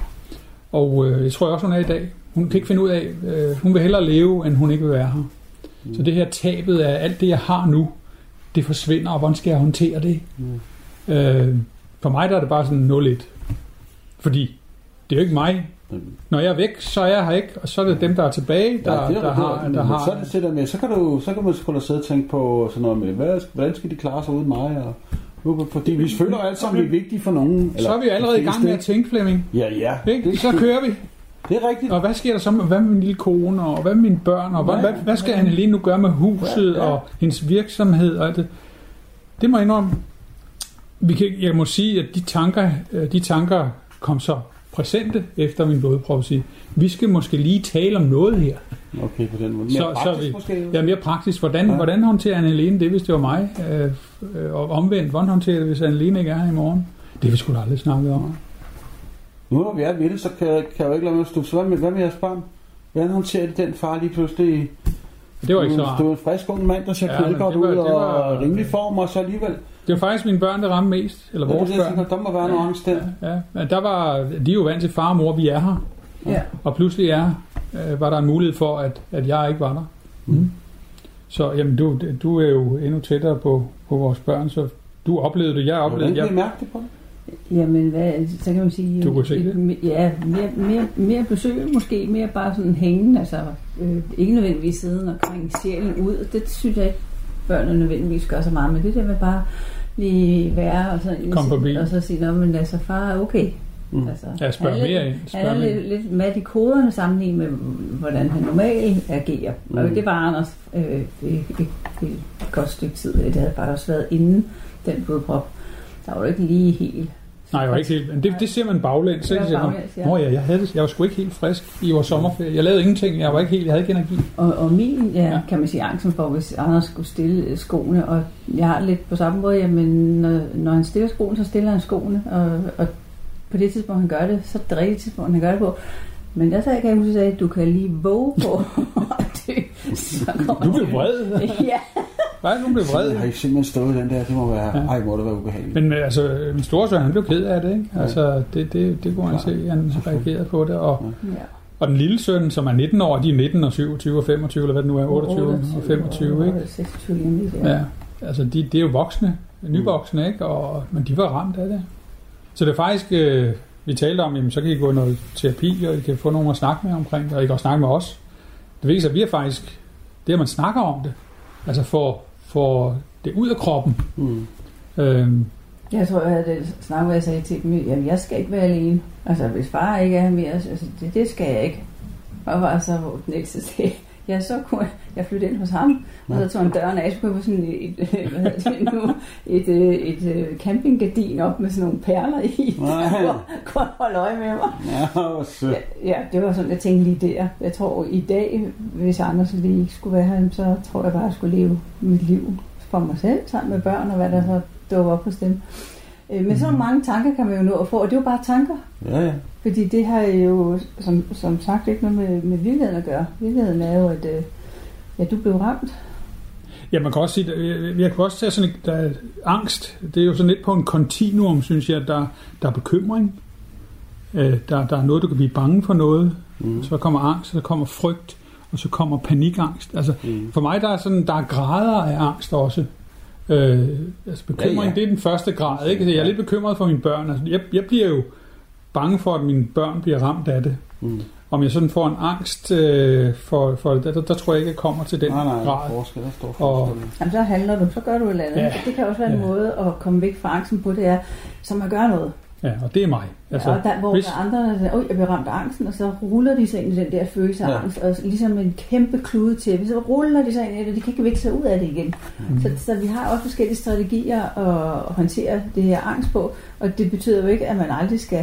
F: Og øh, jeg tror også, hun er i dag. Hun kan ikke finde ud af, øh, hun vil hellere leve, end hun ikke vil være her. Mm. Så det her tabet af alt det, jeg har nu, det forsvinder, og hvordan skal jeg håndtere det? Mm. Øh, for mig der er det bare sådan nul et. Fordi det er jo ikke mig. Når jeg er væk, så er jeg her ikke, og så er det dem, der er tilbage, der, ja, det er, der, har, der, der har...
D: Så er det det med, så kan, du, så kan man sgu da sidde og tænke på sådan noget med, hvad, hvordan skal de klare sig uden mig? Og, fordi vi føler alt sammen, vi er vigtige for nogen.
F: Så er vi allerede i gang med at tænke, Flemming.
D: Ja, ja.
F: Det, så kører vi.
D: Det er rigtigt.
F: Og hvad sker der så med, hvad med min lille kone, og hvad med mine børn, og hvad, hvad, hvad skal Anne-Helene nu gøre med huset, ja, ja. Og hendes virksomhed, og det? Det må jeg indrømme. Vi kan, jeg må sige, at de tanker, de tanker kom så præsente efter min blodprøve. Vi skal måske lige tale om noget her.
D: Okay, på den måde. Mere
F: så,
D: praktisk
F: så vi,
D: måske?
F: Ja, mere praktisk. Hvordan, ja. hvordan håndterer Anne-Helene det, hvis det var mig? Øh, og omvendt, hvordan håndterer det, hvis Anne-Helene ikke er her i morgen? Det vi sgu da aldrig snakket om.
D: Nu når vi er ved det, så kan, kan jeg jo ikke lade mig at stå. Hvad med, hvad med jeres barn? Hvordan håndterer det den far lige pludselig?
F: Det var ikke så rart.
D: Du er en frisk ung mand, der ser ja, knaldgodt ud og rimelig form, og så alligevel...
F: Det var faktisk mine børn, der ramte mest. Eller vores
D: ja, det,
F: børn.
D: Der må være noget angst der.
F: Ja, ja. Der var, de er jo vant til far og mor, vi er her.
E: Ja.
F: Og pludselig er, øh, var der en mulighed for, at, at jeg ikke var der. Mm. Så jamen, du, du er jo endnu tættere på, på vores børn, så du oplevede det, jeg oplevede det.
D: Hvordan kan I mærke det på det?
E: Jamen, hvad, så kan man sige...
F: Du kunne se det?
E: Ja, mere, mere, mere besøg måske, mere bare sådan hængen, altså øh, ikke nødvendigvis siden og krænge sjælen ud. Det synes jeg ikke, børnene nødvendigvis gør så meget, men det der med bare lige være og så,
F: kom forbi.
E: Og så sige, men altså far er okay.
F: Mm. Altså, jeg spørger mere ind.
E: Han er lidt, lidt med i koderne sammenlignet med, hvordan han normalt agerer. Mm. Og det var Anders øh, et, et, et godt stykke tid. Det havde bare også været inden den blodprop. Der var jo ikke lige helt...
F: Nej, jeg var ikke helt... Det, det ser man baglæns. Det baglæns, ja. Nå ja, jeg, havde det, jeg var sgu ikke helt frisk i vores sommerferie. Jeg lavede ingenting. Jeg var ikke helt... Jeg havde ikke energi.
E: Og, og min, ja, ja, kan man sige, angsten for, hvis Anders skulle stille skoene. Og jeg har lidt på samme måde, jamen, når, når han stiller skoene, så stiller han skoene. Og, og på det tidspunkt, han gør det, så er det rigtige tidspunkt, han gør det på. Men der sagde, kan jeg huske, at du kan lige våge på.
F: Du blev vred.
E: Ja.
F: Nej, hun blev vred.
D: Jeg har ikke simpelthen stået den der. Det må være... Ja. Ej, må det være ubehageligt.
F: Men altså, min storesøn, han blev ked af det, ikke? Altså, det, det, det kunne han se. Han reagerede på det. Og, ja. Og den lille søn, som er nitten år, de er nitten og syvogtyve og femogtyve, eller hvad det nu er, otteogtyve og femogtyve, ikke?
E: seksogtyve,
F: ja. Altså, de, de er jo voksne, nyvoksne, ikke? Og, men de var ramt af det. Så det er faktisk, øh, vi talte om, jamen, så kan I gå noget terapi, og I kan få nogen at snakke med omkring det, og I kan også snakke med os. det viser, at vi er faktisk, det at man snakker om det, altså får, får det ud af kroppen. Mm. Øhm,
E: Jeg tror, jeg havde snakket, hvor jeg sagde til dem, jamen jeg skal ikke være alene. Altså hvis far ikke er her mere, altså det, det skal jeg ikke. Og var så hvor den ældste sagde, ja, så kunne jeg, jeg flytte ind hos ham, og så tog han døren af, så kunne jeg få sådan et, et, hvad hedder det nu, et, et, et campinggardin op med sådan nogle perler i, der kunne holde øje med mig. Ja, ja, det var sådan, jeg tænkte lige der. Jeg tror i dag, hvis Anders lige ikke skulle være her, så tror jeg bare, at jeg skulle leve mit liv for mig selv, sammen med børn, og hvad der så dukker op hos dem. Men mm. så mange tanker kan man jo nå at få, og det er jo bare tanker. Ja, ja. Fordi det har jo, som, som sagt, ikke noget med, med virkeligheden at gøre. Virkeligheden er jo, at ja, du blev ramt.
F: Ja, man kan også sige, at jeg kan også tage sådan en, der angst. Det er jo sådan lidt på en kontinuum, synes jeg, der, der er bekymring. Der, der er noget, du kan blive bange for noget. Mm. Så kommer angst, så kommer frygt, og så kommer panikangst. Altså, mm. for mig der er sådan, der er grader af angst også. Øh, altså bekymring, ja, ja. Det er den første grad, ikke? Jeg er lidt bekymret for mine børn. Altså, jeg, jeg bliver jo bange for, at mine børn bliver ramt af det. Mm. Om jeg sådan får en angst øh, for, for det, der, der tror jeg ikke, jeg kommer til den
D: nej, nej,
F: grad.
D: Forskel, der står og,
E: jamen, så handler du, så gør du et eller andet. Ja, det kan også være en ja. måde at komme væk fra angsten på, det er, som at gøre noget.
F: Ja, og det er mig. Altså,
E: ja, og der, hvor hvis... der er andre, der siger, jeg bliver ramt af angsten, og så ruller de sig ind i den der følelse af ja. angst, og ligesom en kæmpe klude til, så ruller de sig ind i det, og de kan ikke vække sig ud af det igen. Mm. Så, så vi har også forskellige strategier at håndtere det her angst på, og det betyder jo ikke, at man aldrig skal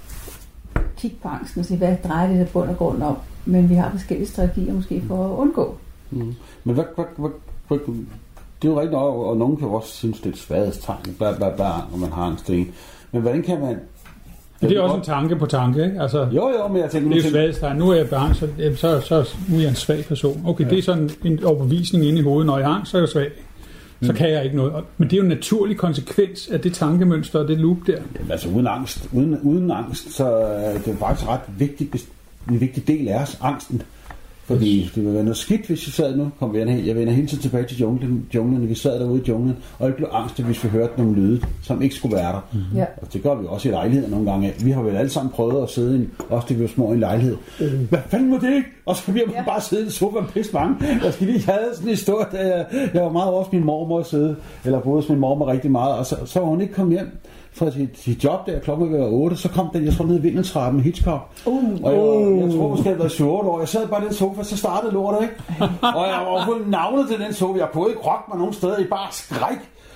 E: kigge på angsten og sige, hvad drejer det der bund og grund om, men vi har forskellige strategier måske for at undgå.
D: Mm. Men hvad, hvad, hvad, hvad, det er jo rigtigt nok, og nogen kan også synes, det er et svaghedstegn, bla bla bla, når man har angst. Men hvordan kan man...
F: Det er også en tanke på tanke, ikke? Altså,
D: jo, jo, men jeg tænker...
F: Det er jo svaghedstegn. Nu er jeg bange, så, så, så nu er jeg en svag person. Okay, ja. Det er sådan en overbevisning inde i hovedet. Når jeg er angst, så er jeg svag. Så mm. kan jeg ikke noget. Men det er jo en naturlig konsekvens af det tankemønster og det loop der.
D: Jamen, altså uden angst, uden, uden angst, så er det faktisk ret vigtigt, en vigtig del af os, angsten. Fordi det ville være noget skidt, hvis vi sad nu. Kom, jeg vender hele tiden tilbage til junglen, junglen. Vi sad derude i junglen, og jeg blev angst, hvis vi hørte nogle lyde, som ikke skulle være der. Mm-hmm. Ja. Og det gør vi også i lejligheder nogle gange. Vi har vel alle sammen prøvet at sidde, i, også det vi var små i en lejlighed. Mm. Hvad fanden var det ikke? Og så vi ja. bare sidde i sofaen pisse mange. Jeg skal lige have sådan en historie, da jeg, jeg var meget over hos min mormor at sidde, eller boede hos min mormor rigtig meget, og så, så var hun ikke kommet hjem fra sit, sit job der, klokken var otte, så kom den, jeg tror, ned i vindeltrappen, Hitchcock. Uh, og jeg, jeg tror måske, jeg var syv otte år. Jeg sad bare i den sofa, så startede lortet, ikke? Og jeg var fået navnet til den sofa. Jeg kunne ikke rokke mig nogen steder, i bare skræk.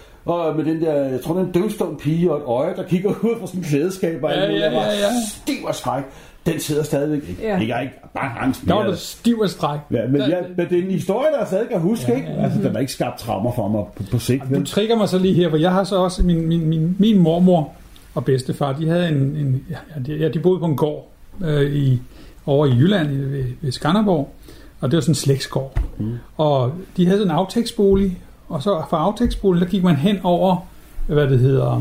D: Og med den der, jeg tror, den døvstående pige og et øje, der kigger ud fra sådan en klædeskab, og
F: ja, ja, ja, ja.
D: stiv og skræk. Den sidder stadigvæk ikke. Ja. Jeg er ikke bare angst.
F: Der var det stiv og stræk.
D: Ja, men, jeg, men det er en historie, der jeg stadig kan huske, ja, ikke? Ja, ja. Altså, den har ikke skabt traumer for mig på, på sigt.
F: Du trigger mig så lige her, for jeg har så også, min, min, min, min mormor og bedstefar, de havde en, en ja, de boede på en gård øh, i, over i Jylland, ved, ved Skanderborg, og det var sådan en slægtsgård. Mm. Og de havde sådan en aftægtsbolig, og så fra aftægtsboligen, der gik man hen over, hvad det hedder,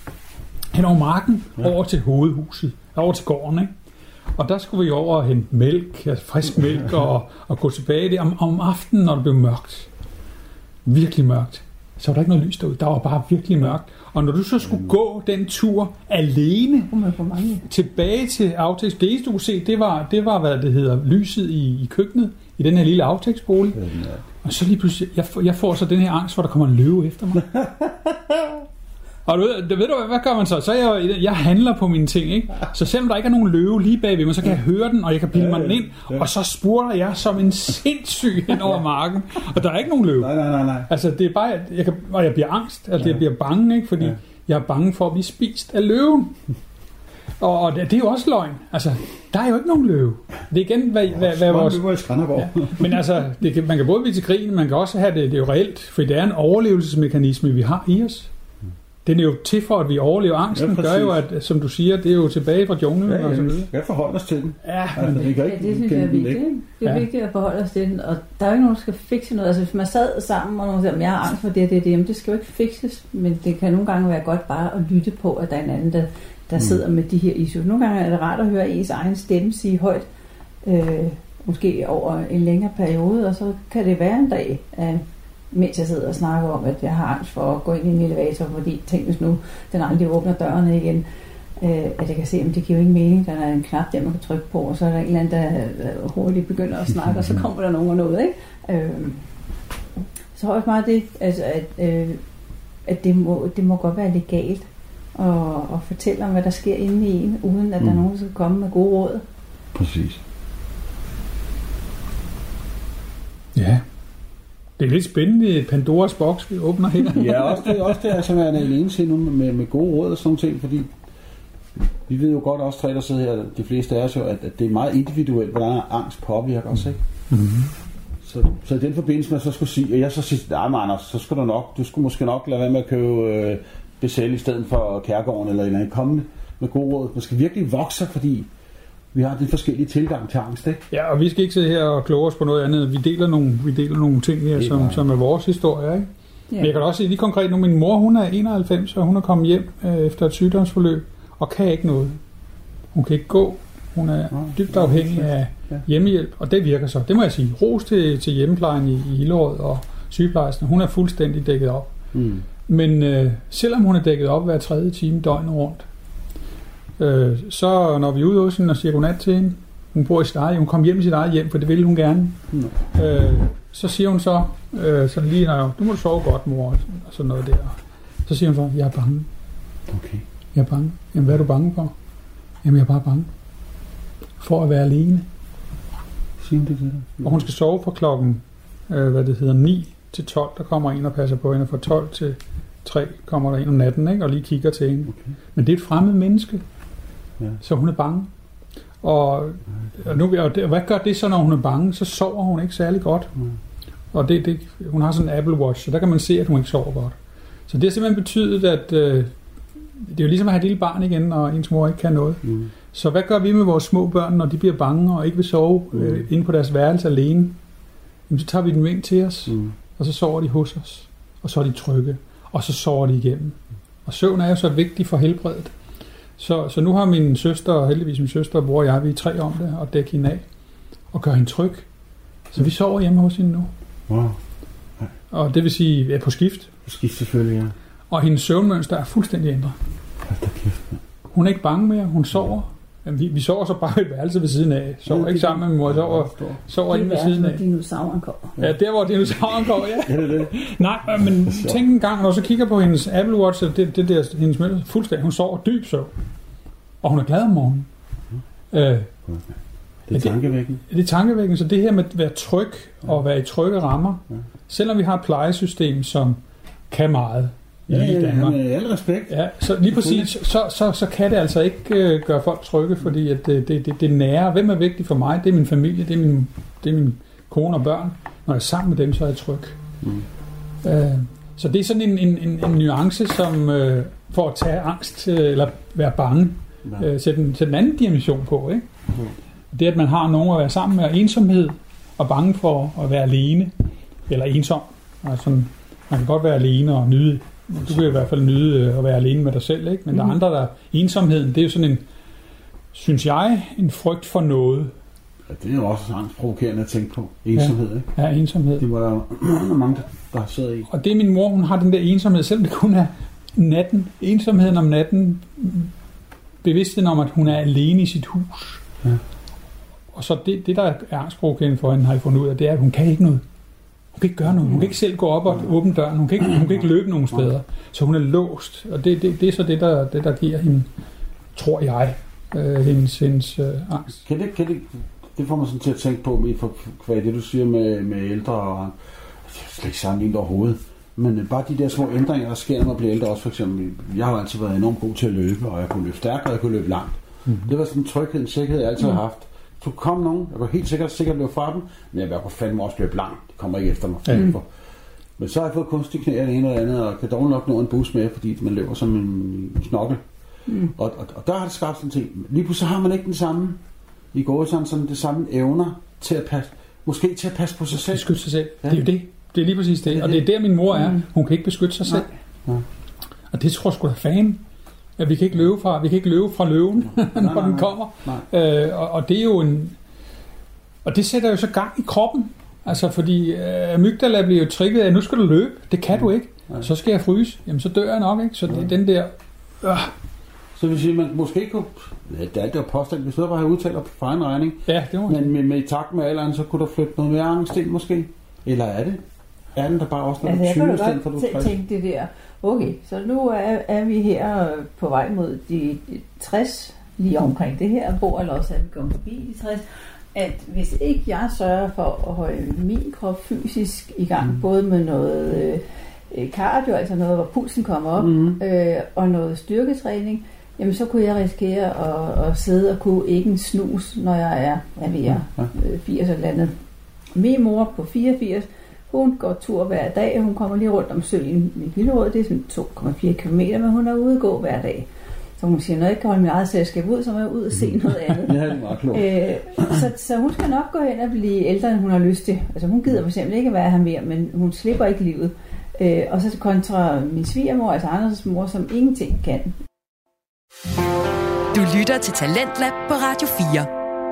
F: hen over marken, ja. over til hovedhuset, over til gården, ikke? Og der skulle vi over og hente mælk, altså frisk mælk, og, og gå tilbage der om, om aftenen, når det blev mørkt. Virkelig mørkt. Så var der ikke noget lys derude. Der var bare virkelig mørkt. Og når du så skulle mm. gå den tur alene tilbage til aftægts, det eneste du kunne se, det var, det var hvad det hedder, lyset i, i køkkenet, i den her lille aftægtsbolig. Ja, ja. Og så lige pludselig, jeg, jeg får så den her angst, hvor der kommer en løve efter mig. Og du ved, ved du, hvad gør man så? Så jeg, jeg handler på mine ting, ikke? Så selvom der ikke er nogen løve lige bagved mig, så kan jeg høre den, og jeg kan bilde mig den ind, og så spurter jeg som en sindssyg hen over marken. Og der er ikke nogen løve.
D: Nej, nej, nej, nej.
F: Altså, det er bare, jeg kan, og jeg bliver angst, altså jeg bliver bange, ikke? Fordi ja. jeg er bange for at blive spist af løven. Og, og det, det er jo også løgn. Altså, der er jo ikke nogen løve. Det er igen, hvad, hvad, hvad vores...
D: Ja.
F: Men altså, det kan, man kan både blive til grin, man kan også have det, det er jo reelt, for det er en overlevelsesmekanisme, vi har i os. Den er jo til for, at vi overlever angsten, ja, gør jo, at, som du siger, det er jo tilbage fra junglen.
D: Ja, ja,
F: og så
D: videre. Jeg forholder os til den.
F: Ja,
D: altså,
E: det,
D: det,
E: ja, det synes jeg er vigtigt. Det er ja. vigtigt at forholde os til den, og der er jo ikke nogen, der skal fikse noget. Altså, hvis man sad sammen, og nogen siger, jeg har angst for det, det, det, jamen, det skal jo ikke fikses, men det kan nogle gange være godt bare at lytte på, at der er en anden, der, der mm. sidder med de her issues. Nogle gange er det rart at høre ens egen stemme sige højt, øh, måske over en længere periode, og så kan det være en dag, at mens jeg sidder og snakker om, at jeg har angst for at gå ind i en elevator, fordi tænk hvis nu den aldrig åbner dørene igen. Øh, at jeg kan se, at det giver jo ikke mening, der er en knap, der man kan trykke på, og så er der en eller anden, der hurtigt begynder at snakke, og så kommer der nogen og noget, ikke? Øh, så også meget det, altså, at, øh, at det, må, det må godt være legalt at, at fortælle om, hvad der sker inde i en, uden at mm. der er nogen, der skal komme med gode råd.
D: Præcis.
F: Ja. Det er lidt spændende, et Pandoras boks, vi åbner her.
D: Ja, også det, også det er, som er en alene til nu med, med gode råd og sådan nogle ting, fordi vi ved jo godt også tre, der sidder her, de fleste af os jo, at, at det er meget individuelt, hvordan angst påvirker os, ikke? Mm-hmm. Så, så i den forbindelse, man så skulle sige, og jeg så siger, nej, man, Anders, så skulle du nok, du skulle måske nok lade være med at købe øh, Becel i stedet for Kærgården eller en eller anden kommende med gode råd. Man skal virkelig vokse, fordi vi har den forskellige tilgang til angst, ikke?
F: Ja, og vi skal ikke sidde her og kloge os på noget andet. Vi deler nogle, vi deler nogle ting her, som, som er vores historie, ikke? Ja. Men jeg kan da også sige lige konkret nu, min mor, hun er enoghalvfems, og hun er kommet hjem øh, efter et sygdomsforløb, og kan ikke noget. Hun kan ikke gå. Hun er dybt afhængig af hjemmehjælp, og det virker så. Det må jeg sige. Ros til, til hjemmeplejen i, i Hillerød og sygeplejersken. Hun er fuldstændig dækket op. Mm. Men øh, selvom hun er dækket op hver tredje time døgnet rundt, øh, så når vi er ude hos hende og siger godnat til hende, hun bor i sit eget hjem, hun kommer hjem i sit eget hjem, for det vil hun gerne. Mm. Øh, så siger hun så, øh, sådan lige når du må sove godt, mor, og sådan noget der. Så siger hun så, jeg er bange.
D: Okay.
F: Jeg er bange. Jamen, hvad er du bange for? Jamen, jeg er bare bange. For at være alene.
D: Siger hun det til dig?
F: Og hun skal sove fra klokken, øh, hvad det hedder, ni til tolv. Der kommer en og passer på hende. Fra tolv til tre kommer der en om natten, ikke? Og lige kigger til hende. Okay. Men det er et fremmed menneske. Ja. Så hun er bange. Og, og, nu, og det, hvad gør det så, når hun er bange? Så sover hun ikke særlig godt. Mm. Og det, det, hun har sådan en Apple Watch, så der kan man se, at hun ikke sover godt. Så det har simpelthen betydet, at øh, det er jo ligesom at have et lille barn igen, og ens mor ikke kan noget. Mm. Så hvad gør vi med vores små børn, når de bliver bange og ikke vil sove mm. øh, inde på deres værelse alene? Jamen, så tager vi dem ind til os, mm. og så sover de hos os. Og så er de trygge, og så sover de igennem. Og søvn er jo så vigtig for helbredet. Så, så nu har min søster, og heldigvis min søster og bror og jeg, vi er tre om det, og dække hende af, og gør hende tryg. Så vi sover hjemme hos hende nu.
D: Wow. Ja.
F: Og det vil sige, ja, på skift.
D: På skift selvfølgelig, ja.
F: Og hendes søvnmønster er fuldstændig ændret. Hun er ikke bange mere, hun sover. Jamen, vi, vi sover så bare i et værelse ved siden af. Sover ja, ikke sammen med min mor, sover, sover inde ved siden af.
E: Det er dinosauren kommer.
F: Ja, der hvor dinosauren kommer, ja. ja det det. Nej, men tænk en gang, når du så kigger på hendes Apple Watch, det, det der, hendes mønster, fuldstændig, hun sover dyb søvn. Og hun er glad om morgenen. Mm. Øh,
D: det er tankevækkende.
F: Det, det er tankevækkende, så det her med at være tryg og være i trygge rammer, ja. Selvom vi har et plejesystem, som kan meget,
D: ja, i Danmark. Ja, med al respekt.
F: Ja, så lige præcis, så, så, så kan det altså ikke øh, gøre folk trygge, fordi at det, det, det, det nære. Hvem er vigtigt for mig? Det er min familie, det er min, det er min kone og børn. Når jeg er sammen med dem, så er jeg tryg. Mm. Øh, så det er sådan en, en, en, en nuance, som øh, for at tage angst, øh, eller være bange, ja. øh, sætte, en, sætte en anden dimension på. Ikke? Mm. Det, at man har nogen at være sammen med, og ensomhed, og bange for at være alene, eller ensom. Altså, man kan godt være alene og nyde. Du kan i hvert fald nyde at være alene med dig selv, ikke? Men mm. der er andre, der ensomheden, det er jo sådan en, synes jeg, en frygt for noget.
D: Ja, det er jo også angstprovokerende at tænke på. Ensomhed,
F: ja.
D: Ikke?
F: Ja, ensomhed.
D: Det var der mange, der sidder i.
F: Og det er min mor, hun har den der ensomhed, selvom det kun er natten. Ensomheden om natten, bevidstheden om, at hun er alene i sit hus. Ja. Og så det, det der er angstprovokerende for hende, har jeg fundet ud af, det er, at hun kan ikke noget. Hun kan ikke gøre noget. Hun kan ikke selv gå op og åbne døren. Hun kan ikke, hun kan ikke løbe nogen steder. Så hun er låst. Og det, det, det er så det der, det, der giver hende, tror jeg, øh, hendes, hendes øh, angst.
D: Kan det, kan det, det får man sådan til at tænke på, for, for det du siger med, med ældre, og jeg slet ikke sammenlignet overhovedet. Men bare de der små ændringer, der sker, når man bliver ældre også. For eksempel, jeg har jo altid været enormt god til at løbe, og jeg kunne løbe stærkt, og jeg kunne løbe langt. Mm-hmm. Det var sådan en tryghed, en sikkerhed, jeg altid mm-hmm. har haft. Så kom nogen, jeg var helt sikkert sikkert løbe fra dem, men jeg kunne fandme også løbe langt. De kommer ikke efter mig. Mm. Men så har jeg fået kunstige knæ af det ene eller andet, og kan dog nok nå en bus med, fordi man løber som en snokkel. Mm. Og, og, og der har det skabt sådan ting. Lige pludselig har man ikke den samme, i går sådan, sådan det samme evner til at passe, måske til at passe på sig selv.
F: Beskytte sig selv. Ja. Det er jo det. Det er lige præcis det. det, og det er der min mor er. Hun kan ikke beskytte sig selv. Ja. Og det tror jeg sgu da fan. Ja, vi kan ikke løbe fra, vi kan ikke løbe fra løven, nej, når nej, den kommer. Øh, og, og det er jo en, og det sætter jo så gang i kroppen. Altså fordi øh, amygdala bliver jo trigget af, nu skal du løbe. Det kan du ikke. Nej. Så skal jeg fryse. Jamen så dør jeg nok, ikke? Så det er den der, øh,
D: Så vil sige, man måske kunne... Ja, det er alt det påstand, vi sidder bare have udtalt for egen regning.
F: Ja, det må
D: Men med, med i takt med alderen, så kunne der flytte noget mere angst ind måske? Eller er det? Er den der bare også noget
E: altså,
D: tyve
E: jeg kan jo godt tænke det der. Okay, så nu er, er vi her på vej mod de tres, lige omkring det her bord, eller også er vi kommet forbi de tres. At hvis ikke jeg sørger for at holde min krop fysisk i gang, mm. både med noget øh, cardio, altså noget, hvor pulsen kommer op, mm. øh, og noget styrketræning, jamen så kunne jeg risikere at, at sidde og kunne ikke en snus, når jeg er, hvad ved jeg, øh, firs eller andet. Min mor på fireogfirs, hun går tur hver dag, hun kommer lige rundt om søen i Hillerød, det er sådan to komma fire kilometer, men hun er ude at gå hver dag. Så hun siger, når jeg ikke kan holde mit eget selskab ud, så må jeg ud og se noget andet.
D: Ja, det er meget klogt.
E: Øh, så, så hun skal nok gå hen og blive ældre, end hun har lyst til. Altså hun gider for eksempel ikke at være her mere, men hun slipper ikke livet. Øh, og så kontra min svigermor, altså Anders' mor, som ingenting kan.
B: Du lytter til Talentlab på Radio fire.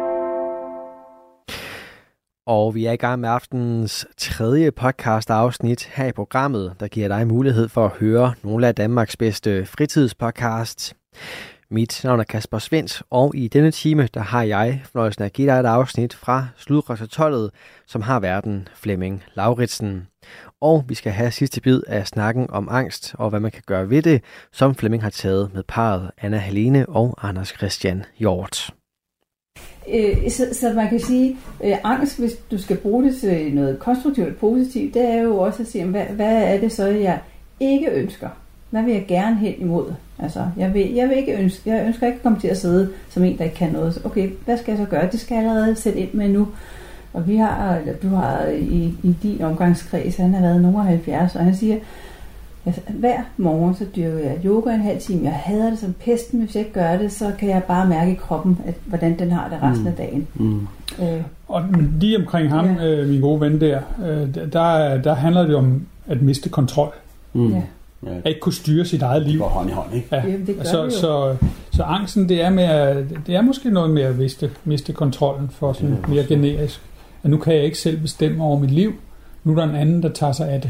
C: Og vi er i gang med aftenens tredje podcast afsnit her i programmet, der giver dig mulighed for at høre nogle af Danmarks bedste fritidspodcasts. Mit navn er Kasper Svendt, og i denne time der har jeg fornøjelsen af at give dig et afsnit fra Sludrøsatollet, som har værten Flemming Lauritsen. Og vi skal have sidste bid af snakken om angst og hvad man kan gøre ved det, som Flemming har taget med parret Anna Helene og Anders Christian Hjort.
E: Øh, så, så man kan sige, øh, angst, hvis du skal bruge det til noget konstruktivt positivt, det er jo også at sige, hvad, hvad er det så, jeg ikke ønsker? Hvad vil jeg gerne hen imod? Altså, jeg vil, jeg vil ikke ønske, jeg ønsker ikke at komme til at sidde som en, der ikke kan noget. Så, okay, hvad skal jeg så gøre? Det skal jeg allerede sætte ind med nu. Og vi har, eller du har i, i din omgangskreds, han har været nogen af halvfjerds, og han siger, altså, hver morgen så dyrker jeg yoga en halv time. Jeg hader det som pesten, hvis jeg ikke gør det, så kan jeg bare mærke i kroppen, at, hvordan den har det resten mm. af dagen. Mm.
F: Øh. Og lige omkring ham, ja. øh, min gode ven der, øh, der, der handler det om at miste kontrol. Mm. Ja. At ikke kunne styre sit eget liv.
D: Det går hånd i hånd, ikke?
E: Ja. Jamen, det gør
F: så,
E: det
F: så, så angsten, det er, med at, det er måske noget med at miste, miste kontrollen for sådan mere forstå. Generisk. At nu kan jeg ikke selv bestemme over mit liv. Nu er der en anden, der tager sig af det.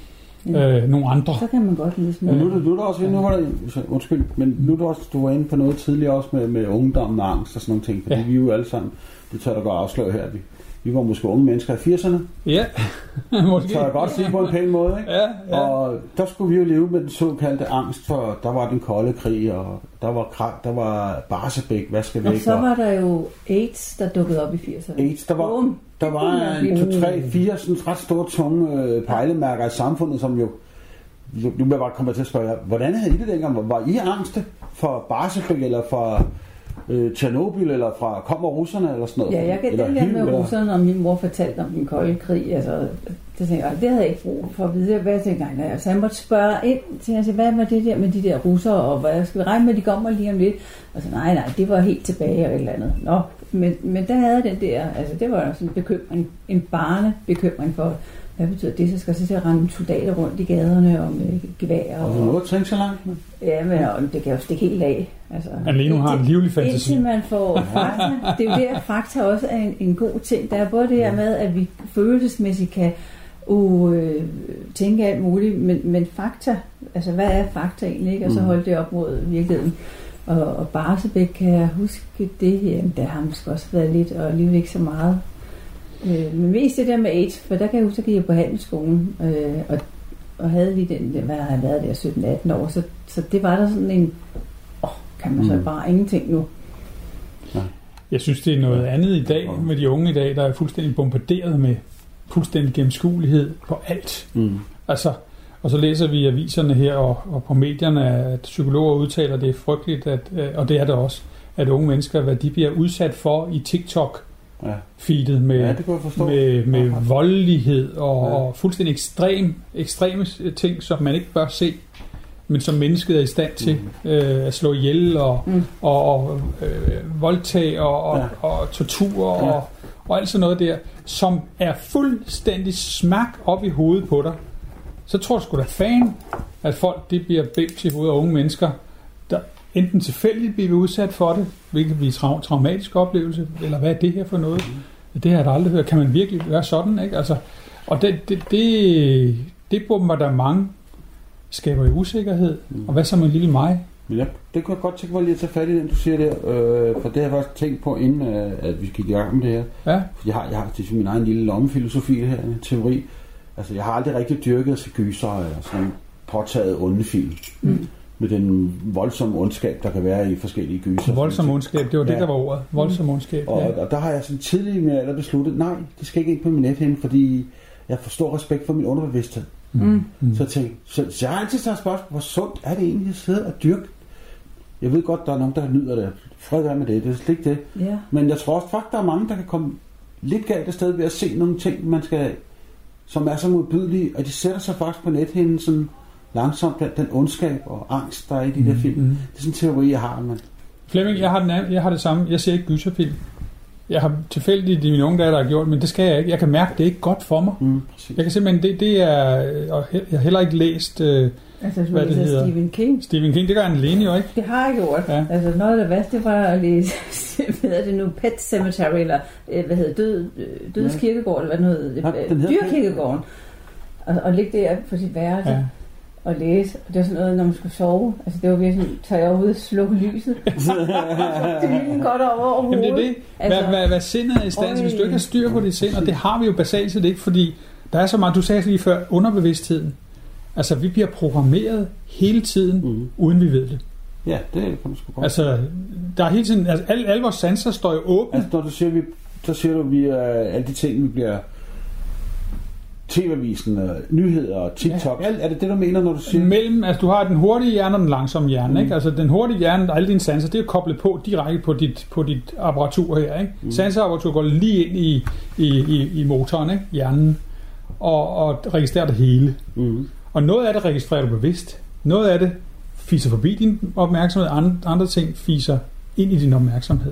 F: Ja. Øh, nogle andre.
E: Så kan man godt lide
D: sådan. Ja, nu, nu er der også nu var der, undskyld, men nu er der også, du var inde på noget tidligere også med, med ungdommen og angst og sådan nogle ting, fordi ja. Vi jo alle sammen, det tør der godt afsløre her, vi, vi var måske unge mennesker i firserne.
F: Ja, måske.
D: Så tør jeg godt sige på en pæn måde, ikke?
F: Ja, ja.
D: Og der skulle vi jo leve med den såkaldte angst, for der var den kolde krig, og der var krak, der var Barsebæk, hvad skal vi ikke?
E: Og så var der jo AIDS, der dukkede op i firserne.
D: AIDS, der var, um, der var en, to, tre, fire sådan ret store, tunge øh, pejlemærker i samfundet, som jo, nu vil jeg bare komme til at spørge jer, hvordan havde I det dengang? Var I angste for Barsebæk, eller for øh, Tjernobyl, eller fra kommer russerne, eller sådan noget?
E: Ja, jeg kan den der med eller... russerne, og min mor fortalte om den kolde krig, altså, det, tænkte jeg, det havde jeg ikke brug for at vide, hvad jeg tænkte, nej, altså, jeg måtte spørge ind til, altså, hvad var det der med de der russere, og hvad skal vi regne med, de kommer lige om lidt? Og så nej, nej, det var helt tilbage, og et eller andet. Nå, men, men der havde den der, altså, det var sådan en bekymring, en barnebekymring for, hvad betyder det, så skal jeg så til at rende soldater rundt i gaderne og med gevær.
D: Og du må ikke tænke så langt, men...
E: Ja, men og det kan jo stikke helt af. Altså,
F: Alene har en livlig fantasi.
E: Indtil man får fakta. Det er jo der, fakta også er en, en god ting. Der er både det her med, at vi følelsesmæssigt kan uh, tænke alt muligt, men, men fakta, altså hvad er fakta egentlig, ikke? Og så holde det op mod virkeligheden. Og, og Barsebæk, kan jeg huske det her, der har måske også været lidt, og alligevel ikke så meget. Øh, men mest det der med AIDS, for der kan jeg huske, at jeg gik på handelsskolen, øh, og, og havde lige den, hvad har jeg været der, sytten atten år, så, så det var der sådan en, åh, kan man så mm. bare ingenting nu.
F: Ja. Jeg synes, det er noget andet i dag, med de unge i dag, der er fuldstændig bombarderet med fuldstændig gennemskuelighed på alt. Mm. Altså, og så læser vi i aviserne her, og, og på medierne, at psykologer udtaler, at det er frygteligt, at, og det er det også, at unge mennesker, hvad de bliver udsat for i TikTok, ja. Feedet med, ja, med, med voldelighed og, ja. og fuldstændig ekstrem, ekstreme ting, som man ikke bør se, men som mennesket er i stand til mm. øh, at slå ihjel og, mm. og, og øh, voldtag og, og, ja. og tortur ja. og, og alt sådan noget der, som er fuldstændig smak op i hovedet på dig. Så tror jeg sgu da fan, at folk det bliver bælgt i hovedet af unge mennesker, der enten tilfældigt bliver udsat for det, hvilket bliver en tra- traumatisk oplevelse, eller hvad er det her for noget? Mm. Det har jeg da aldrig hørt. Kan man virkelig gøre sådan, ikke? Altså, og det, det, det, det bombardement skaber jo usikkerhed. Mm. Og hvad så med lille mig?
D: Men jeg, det kunne jeg godt tænke mig lige at tage fat i, den du siger der, øh, for det har jeg faktisk tænkt på, inden øh, at vi gik i gang med det her.
F: Ja.
D: For jeg har, jeg har det er min egen lille lommefilosofi, det her, en teori. Altså, jeg har aldrig rigtig dyrket at se gyser eller sådan påtaget onde film. Mm. Med den voldsomme ondskab, der kan være i forskellige gyser.
F: Voldsom ondskab, det var det, ja. Der var ordet. Voldsom ondskab,
D: og,
F: ja.
D: og der har jeg sådan tidligere med alder besluttet, nej, det skal ikke ind på min nethænde, fordi jeg forstår respekt for min underbevidsthed. Mm. Mm. Så, jeg tænkte, så, så jeg har altid taget spørgsmål, hvor sundt er det egentlig at sidde og dyrke? Jeg ved godt, der er nogen, der nyder det. Fred være med det, det er slet ikke det. Yeah. Men jeg tror også faktisk, der er mange, der kan komme lidt galt af sted ved at se nogle ting, man skal, som er så modbydelige, og de sætter sig faktisk på nethinden sådan langsomt blandt den ondskab og angst, der er i de mm. der film. Mm. Det er sådan en teori, jeg har. Man.
F: Flemming, jeg har, den anden, jeg har det samme. Jeg ser ikke gyserfilm. Jeg har tilfældigt i mine unge dage, der har gjort, men det skal jeg ikke. Jeg kan mærke, det er ikke godt for mig. Mm, jeg kan simpelthen, det, det er, og jeg har heller ikke læst, øh,
E: altså,
F: hvad det hedder.
E: Stephen King.
F: Stephen King, det gør han alene jo, ikke?
E: Det har jeg gjort. Ja. Altså noget af det værste var at læse, hvad hedder det nu, Pet Cemetery, eller hvad hedder Død, Dødes ja. Kirkegård, eller hvad det hedder, Dyrkirkegården. Og, og ligge der på sit værelse. Ja. Og læse, og det var sådan noget, når man skulle sove. Altså det var virkelig sådan, tager jeg ud og slukke lyset. det ville godt over over hovedet.
F: Jamen det er det. Hvad, altså, hvad, hvad sindet er i stand, hvis du ikke har styr på dit sind, og det har vi jo basalt set ikke, fordi der er så meget, du sagde lige før, underbevidstheden. Altså vi bliver programmeret hele tiden, mm. uden vi ved det.
D: Ja, det kan man sgu godt.
F: Altså, der er hele tiden, altså alle, alle vores sanser står jo åbne.
D: Altså når du siger, vi, så siger du, vi er alle de ting, vi bliver... T V-avisen, nyheder og TikTok. Ja. Er det det, du mener, når du siger?
F: Mellem, altså du har den hurtige hjerne og den langsomme hjerne, mm. ikke? Altså den hurtige hjerne, alle dine sanser, det er koblet på direkte på dit, på dit apparatur her, ikke? Mm. Sanserapparatur går lige ind i, i, i, i motoren, ikke? Hjernen, og, og registrerer det hele. Mm. Og noget af det registrerer du bevidst. Noget af det fiser forbi din opmærksomhed, andre, andre ting fiser ind i din opmærksomhed.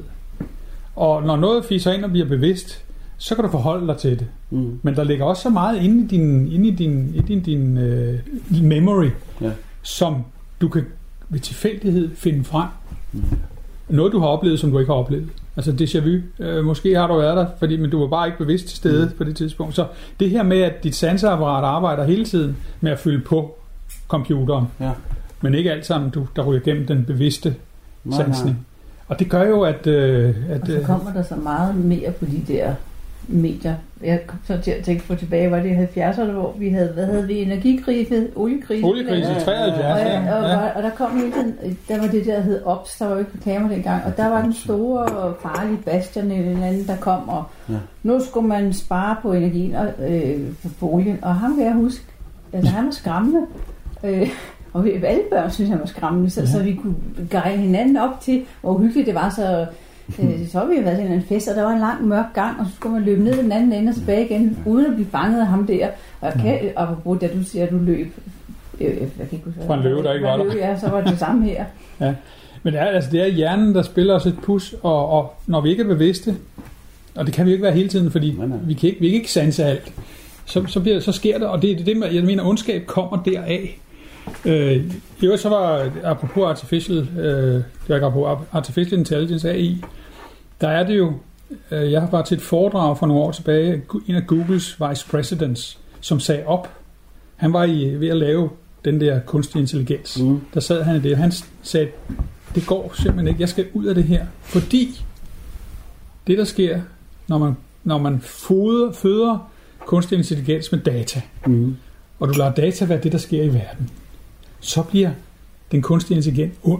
F: Og når noget fiser ind og bliver bevidst, så kan du forholde dig til det. Mm. Men der ligger også så meget inde i din, inde i din, inde i din uh, memory, ja. Som du kan ved tilfældighed finde frem. Mm. Noget du har oplevet, som du ikke har oplevet. Altså déjà vu. Uh, måske har du været der, fordi, men du var bare ikke bevidst til stede mm. på det tidspunkt. Så det her med, at dit sanseapparat arbejder hele tiden med at fylde på computeren, ja. Men ikke alt sammen, du, der ryger gennem den bevidste nej, sansning. Nej. Og det gør jo, at... Uh, at
E: og så kommer der så meget mere på de der medier. Jeg kom så til at tænke på tilbage, var det i halvfjerdserne, hvor vi havde, hvad havde vi, energikrise, oliekrise.
F: Oliekrise i treoghalvfjerds,
E: ja. Og, og, ja. og, og der kom hele den, der var det der, der hed Ops, der var jo ikke reklamer dengang, og der var den store og farlige Bastian eller en anden, der kom, og ja. Nu skulle man spare på energien og øh, på olien, og ham kan jeg huske, altså han var skræmmende, øh, og vi, alle børn synes, han var skræmmende, så, ja. Så vi kunne guide hinanden op til, hvor uhyggeligt det var, så Øh, så har vi jo været til en fest, og der var en lang mørk gang, og så skulle man løbe ned den anden ende og tilbage igen, uden at blive banget af ham der. Og kan, apropos da du siger, at du løb, øh, jeg kan ikke huske,
F: fra en løve, der ikke var der. Løbe,
E: ja, så var det det samme her.
F: Ja. Men det er, altså, det er hjernen, der spiller os et pus, og, og når vi ikke er bevidste, og det kan vi ikke være hele tiden, fordi nej, nej. Vi, kan ikke, vi kan ikke sanse alt, så, så, bliver, så sker det, og det er det, jeg mener, ondskab kommer deraf. Øh, jo, så var apropos artificial, øh, det var ikke apropos artificial intelligence, A I, der er det jo, øh, jeg var til et foredrag for nogle år tilbage, en af Googles vice presidents, som sagde op, han var i, ved at lave den der kunstig intelligens, mm. der sad han i det, og han sagde, det går simpelthen ikke, jeg skal ud af det her, fordi det der sker, når man, når man føder, føder kunstig intelligens med data, mm. og du lader data være det, der sker i verden, så bliver den kunstige intelligens ond.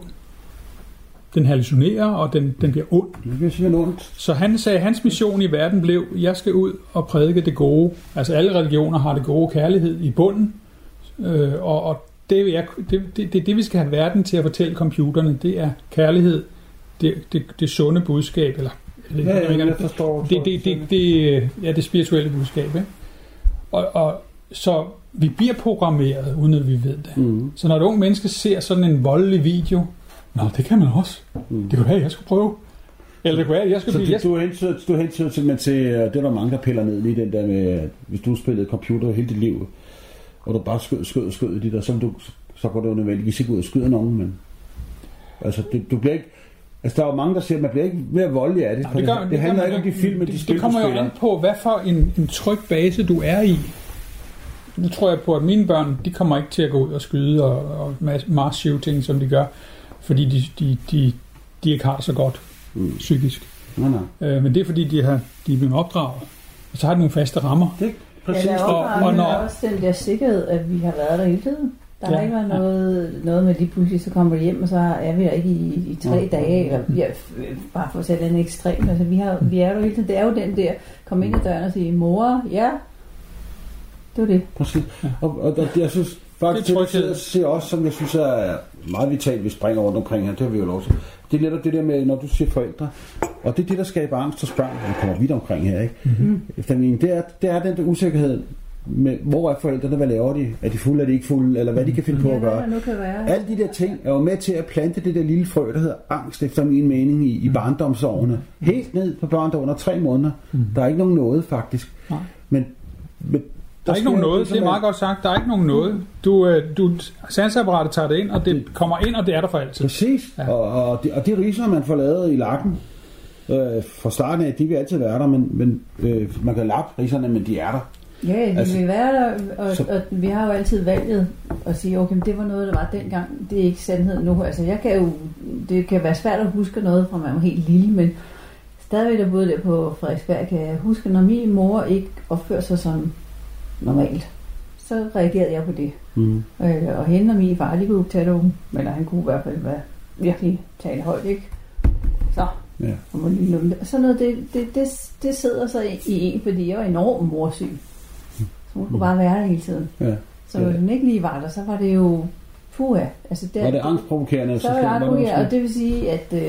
F: Den hallucinerer, og den, den bliver ond.
D: Det bliver simpelthen ondt.
F: Så han sagde, at hans mission i verden blev, jeg skal ud og prædike det gode. Altså alle religioner har det gode kærlighed i bunden, øh, og, og det, er, det, det, det er det, vi skal have verden til at fortælle computerne. Det er kærlighed, det, det, det sunde budskab, eller
D: ja, ja, jeg, jeg forstår.
F: Det, det, det, det, ja, det spirituelle budskab. Ikke? Og, og så vi bliver programmeret, uden at vi ved det. Mm. Så når et ung menneske ser sådan en voldelig video, nå, det kan man også. Mm. Det kunne være, at jeg skulle prøve. Eller det kunne være, at jeg skulle
D: så
F: blive...
D: Så du hentyder, du hentyder simpelthen til, det er der mange, der piller ned lige den der med, at hvis du spillede computer hele dit liv, og du bare skød, skød, skød i de der, så, du, så går du nødvendigvis ikke ud og skyder nogen, men... Altså, du, du bliver ikke... Altså, der er jo mange, der siger, at man bliver ikke mere voldelig af det.
F: Nå, det, gør, det,
D: det handler
F: gør,
D: ikke om de film,
F: det,
D: de
F: det,
D: spil,
F: det kommer jo an på, hvad for en, en tryg base du er i. Nu tror jeg på, at mine børn, de kommer ikke til at gå ud og skyde og, og mass shooting, som de gør. fordi de, de, de, de ikke har det så godt mm. psykisk.
D: Nej, nej.
F: Øh, men det er fordi, de, har, de er blevet opdraget, og så har de nogle faste rammer.
D: Det præcis.
E: Ja, der er
F: og, og når...
E: også den der sikkerhed, at vi har været der hele tiden. Der
F: ja,
E: har ikke været noget, ja. noget med lige pludselig, så kommer vi hjem, og så er vi der ikke i, i tre ja. dage, eller ja, bare for at sætte den ekstrem. Altså, vi, har, vi er der hele tiden. Det er jo den der, komme ind ad døren og sige, mor, ja, det var det.
D: Præcis. Ja. Og, og, og jeg synes faktisk, det, det, det siger også, som jeg synes er meget vitalt, vi springer rundt omkring her, det har vi jo lov til. Det er netop det der med, når du siger forældre, og det er det, der skaber angst hos børn, og vi kommer vidt omkring her, ikke? Mm-hmm. Familien, det er, det er den der usikkerhed, med, hvor er forældrene, hvad laver de? Er de fulde, er de ikke fulde, eller hvad de kan finde på at gøre?
E: Ja,
D: alle de der ting er jo med til at plante det der lille frø, der hedder angst, efter min mening, i, i barndomsårene. Helt ned på børn, der under tre måneder. Mm. Der er ikke nogen noget, faktisk. Nej. Men, men
F: der er ikke nogen noget, det er meget godt sagt. Der er ikke nogen noget. Du, du, sanseapparatet tager det ind, og det kommer ind, og det er der for altid.
D: Præcis. Ja. Og, og, de, og de riser, man får lavet i lakken, øh, fra starten af, de vil altid være der, men, men øh, man kan lappe riserne, men de er der.
E: Ja, de
D: altså,
E: vil være der, og, og vi har jo altid valget at sige, okay, det var noget, der var dengang, det er ikke sandhed nu. Altså, jeg kan jo, det kan være svært at huske noget, fra man var helt lille, men stadigvæk der boede der på Frederiksberg, kan jeg huske, når min mor ikke opførte sig som normalt, så reagerede jeg på det. Mm. Øh, og hende og min far, de kunne tage det om, eller han kunne i hvert fald være virkelig tale højt, ikke? Så, ja. Og sådan noget, det, det, det, det sidder så i en, fordi jeg var enormt morsyg. Så hun kunne bare være der hele tiden. Ja. Så hvis hun ikke lige var der, så var det jo puha. Altså der,
D: var det angstprovokerende?
E: Så var det angstprovokerende, og det vil sige, at øh,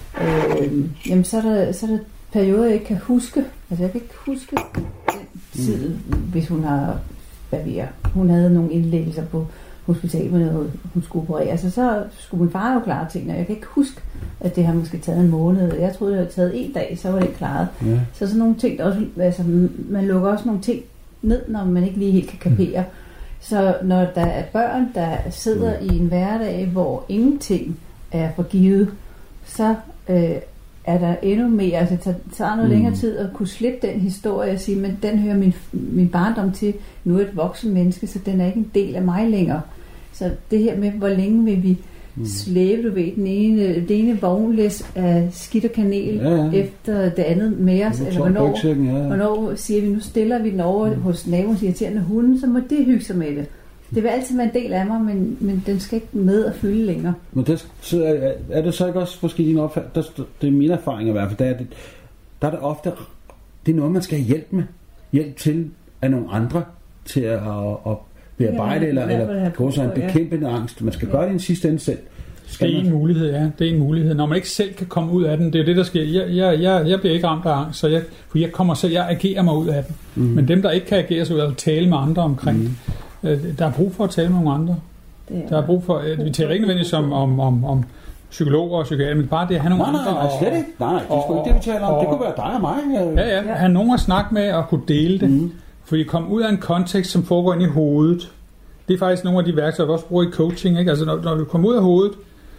E: øh, jamen, så, er der, så er der perioder, jeg ikke kan huske. Altså jeg kan ikke huske den tid, mm. hvis hun har, hvad ved jeg, hun havde nogle indlæggelser på hospitalet med noget, hun skulle operere. Altså så skulle min far jo klare tingene. Jeg kan ikke huske, at det har måske taget en måned. Jeg troede, det havde taget en dag, så var det klaret. Ja. Så sådan nogle ting, der også, altså man lukker også nogle ting ned, når man ikke lige helt kan kapere. Mm. Så når der er børn, der sidder mm. i en hverdag, hvor ingenting er forgivet, så øh, er der endnu mere, altså det tager noget mm. længere tid at kunne slippe den historie og sige, men den hører min, min barndom til, nu er et voksen menneske, så den er ikke en del af mig længere. Så det her med, hvor længe vil vi mm. slæbe, du ved, den ene, det ene vognlæs af skidt og kanel ja, ja. efter det andet med os, eller hvornår, ja, ja. hvornår siger vi, nu stiller vi den over mm. hos naboens irriterende hunde, så må det hygge sig med det. Det vil altid være en del af mig, men, men den skal ikke med at fylde længere. Men
D: det, så er, er det så ikke også måske din opfattelse, det er min erfaring i hvert fald, der er det, der er det ofte, det er noget, man skal have hjælp med. Hjælp til af nogle andre til at, at bearbejde, ja, eller, eller gå sig en bekæmpende ja. angst. Man skal ja. gøre det i en sidste ende selv.
F: Skal det er man... en mulighed, ja. Det er en mulighed. Når man ikke selv kan komme ud af den, det er det, der sker. Jeg, jeg, jeg, jeg bliver ikke ramt af angst, så jeg, for jeg kommer selv, jeg agerer mig ud af den. Mm. Men dem, der ikke kan agere sig ud af at tale med andre omkring mm. det, der er brug for at tale med nogle andre. Er... Der er brug for, vi taler ikke nødvendigvis om, om, om, om psykologer og psykiater, men bare det at have nogle
D: nej,
F: andre.
D: Nej, nej, slet ikke. Nej, det er sgu ikke det, vi taler om. Og, det kunne være dig og mig.
F: Ja, ja. Have nogen at snakke med og kunne dele det. Mm. For I kommer ud af en kontekst, som foregår ind i hovedet. Det er faktisk nogle af de værktøjer, vi også bruger i coaching. Ikke? Altså, når, når du kommer ud af hovedet,